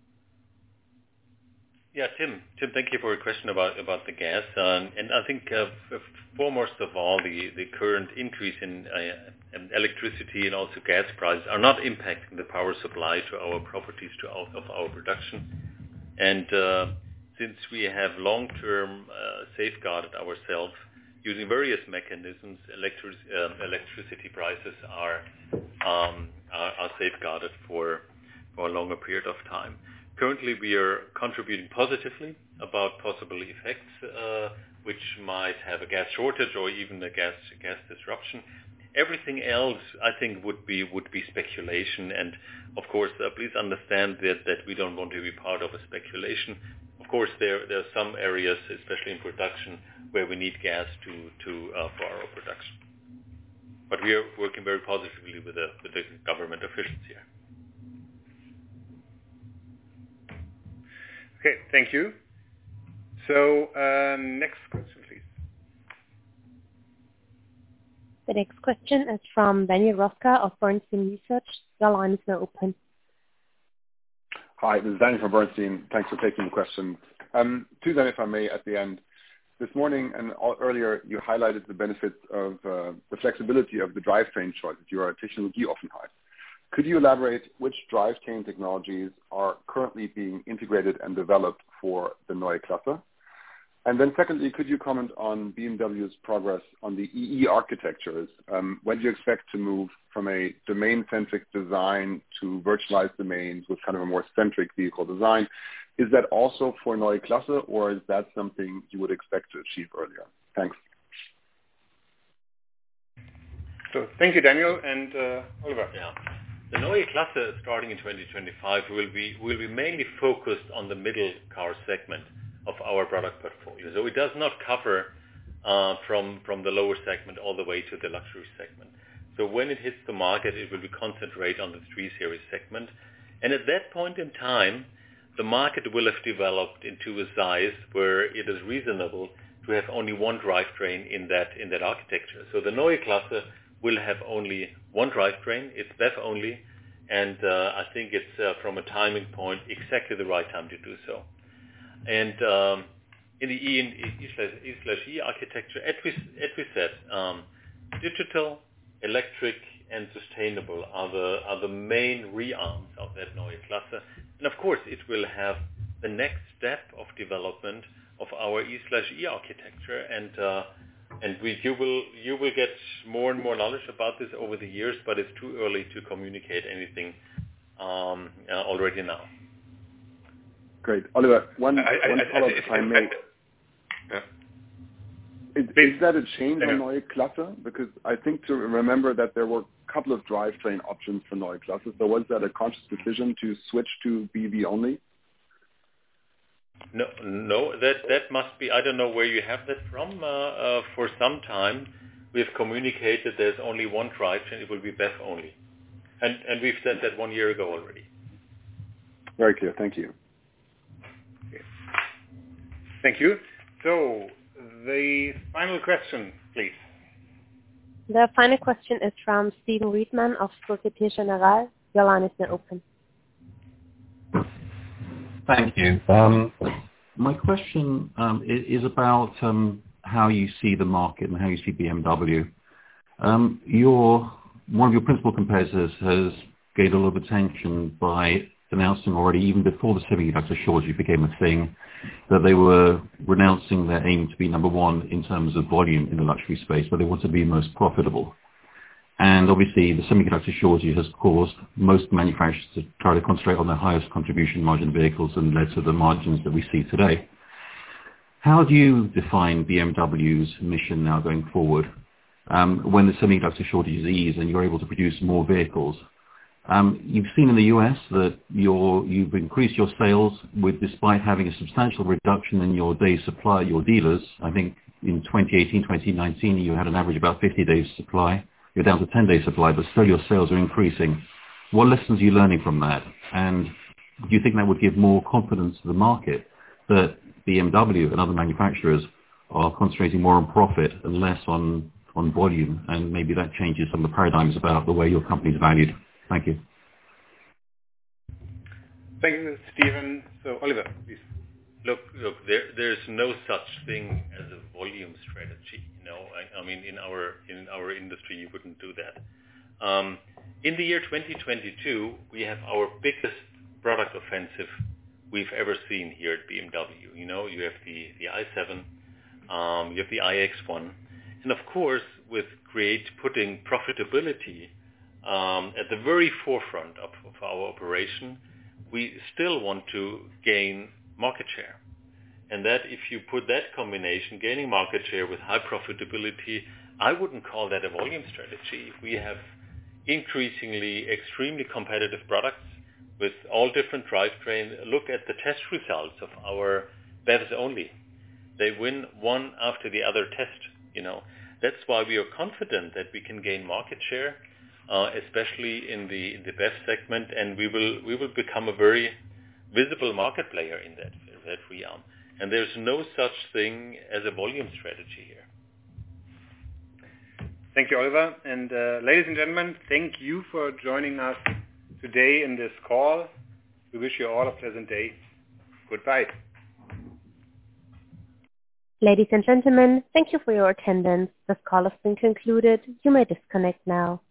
Yeah, Tim, thank you for your question about the gas. And I think foremost of all, the current increase in electricity and also gas prices are not impacting the power supply to our properties, of our production. And since we have long-term safeguarded ourselves using various mechanisms, electricity prices are safeguarded for a longer period of time. Currently, we are contributing positively about possible effects which might have a gas shortage or even a gas disruption. Everything else, I think, would be speculation. And of course, please understand that we don't want to be part of a speculation. Of course, there are some areas, especially in production, where we need gas for our production. But we are working very positively with the government officials here. Okay, thank you. So next question, please. The next question is from Daniel Roska of Bernstein Research. Your line is now open. Hi, this is Daniel from Bernstein. Thanks for taking the question. Two then, if I may, at the end. This morning and earlier, you highlighted the benefits of the flexibility of the drivetrain choices, your Technologieoffenheit. Could you elaborate which drivetrain technologies are currently being integrated and developed for the Neue Klasse? And then secondly, could you comment on BMW's progress on the EE architectures? When do you expect to move from a domain-centric design to virtualized domains with kind of a more centric vehicle design? Is that also for Neue Klasse, or is that something you would expect to achieve earlier? Thanks. So thank you, Daniel. And Oliver. Yeah. The Neue Klasse, starting in 2025, will be mainly focused on the middle car segment of our product portfolio. So it does not cover from the lower segment all the way to the luxury segment. So when it hits the market, it will be concentrated on the 3 Series segment. And at that point in time, the market will have developed into a size where it is reasonable to have only one drivetrain in that architecture. So the Neue Klasse will have only one drivetrain. It's BEV only, and I think it's from a timing point exactly the right time to do so. And in the E/E architecture, as we said, digital, electric, and sustainable are the main rearms of that Neue Klasse. And of course, it will have the next step of development of our E/E architecture, and you will get more and more knowledge about this over the years, but it's too early to communicate anything already now. Great. Oliver, one follow-up if I may. Is that a change on Neue Klasse? Because I think to remember that there were a couple of drivetrain options for Neue Klasse. So was that a conscious decision to switch to BEV only? No, that must be, I don't know where you have that from. For some time, we've communicated there's only one drivetrain, it will be BEV only. And we've said that 1 year ago already. Very clear, thank you. Okay. Thank you. So, the final question, please. The final question is from Stephen Reitman of Societe Generale. Your line is now open. Thank you. My question is about how you see the market and how you see BMW. One of your principal competitors has gained a lot of attention by announcing already, even before the semiconductor shortage became a thing, that they were renouncing their aim to be number one in terms of volume in the luxury space, but they want to be most profitable. And obviously, the semiconductor shortage has caused most manufacturers to try to concentrate on their highest contribution margin vehicles and led to the margins that we see today. How do you define BMW's mission now going forward when the semiconductor shortages ease and you're able to produce more vehicles? You've seen in the US that you've increased your sales despite having a substantial reduction in your days supply, your dealers. I think in 2018, 2019, you had an average about 50 days supply. You're down to 10 days supply, but still your sales are increasing. What lessons are you learning from that? And do you think that would give more confidence to the market that BMW and other manufacturers are concentrating more on profit and less on volume? And maybe that changes some of the paradigms about the way your company is valued. Thank you. Thank you, Stephen. So, Oliver, please. Look, there's no such thing as a volume strategy. I mean, in our industry, you wouldn't do that. In the year 2022, we have our biggest product offensive we've ever seen here at BMW. You have the i7, you have the iX1, and of course, with putting profitability at the very forefront of our operation, we still want to gain market share. And that if you put that combination, gaining market share with high profitability, I wouldn't call that a volume strategy. We have increasingly extremely competitive products with all different drivetrains. Look at the test results of our BEVs only. They win one after the other test, That's why we are confident that we can gain market share, especially in the BEV segment, and we will become a very visible market player in that realm. And there's no such thing as a volume strategy here. Thank you, Oliver. And ladies and gentlemen, thank you for joining us today in this call. We wish you all a pleasant day. Goodbye. Ladies and gentlemen, thank you for your attendance. This call has been concluded. You may disconnect now.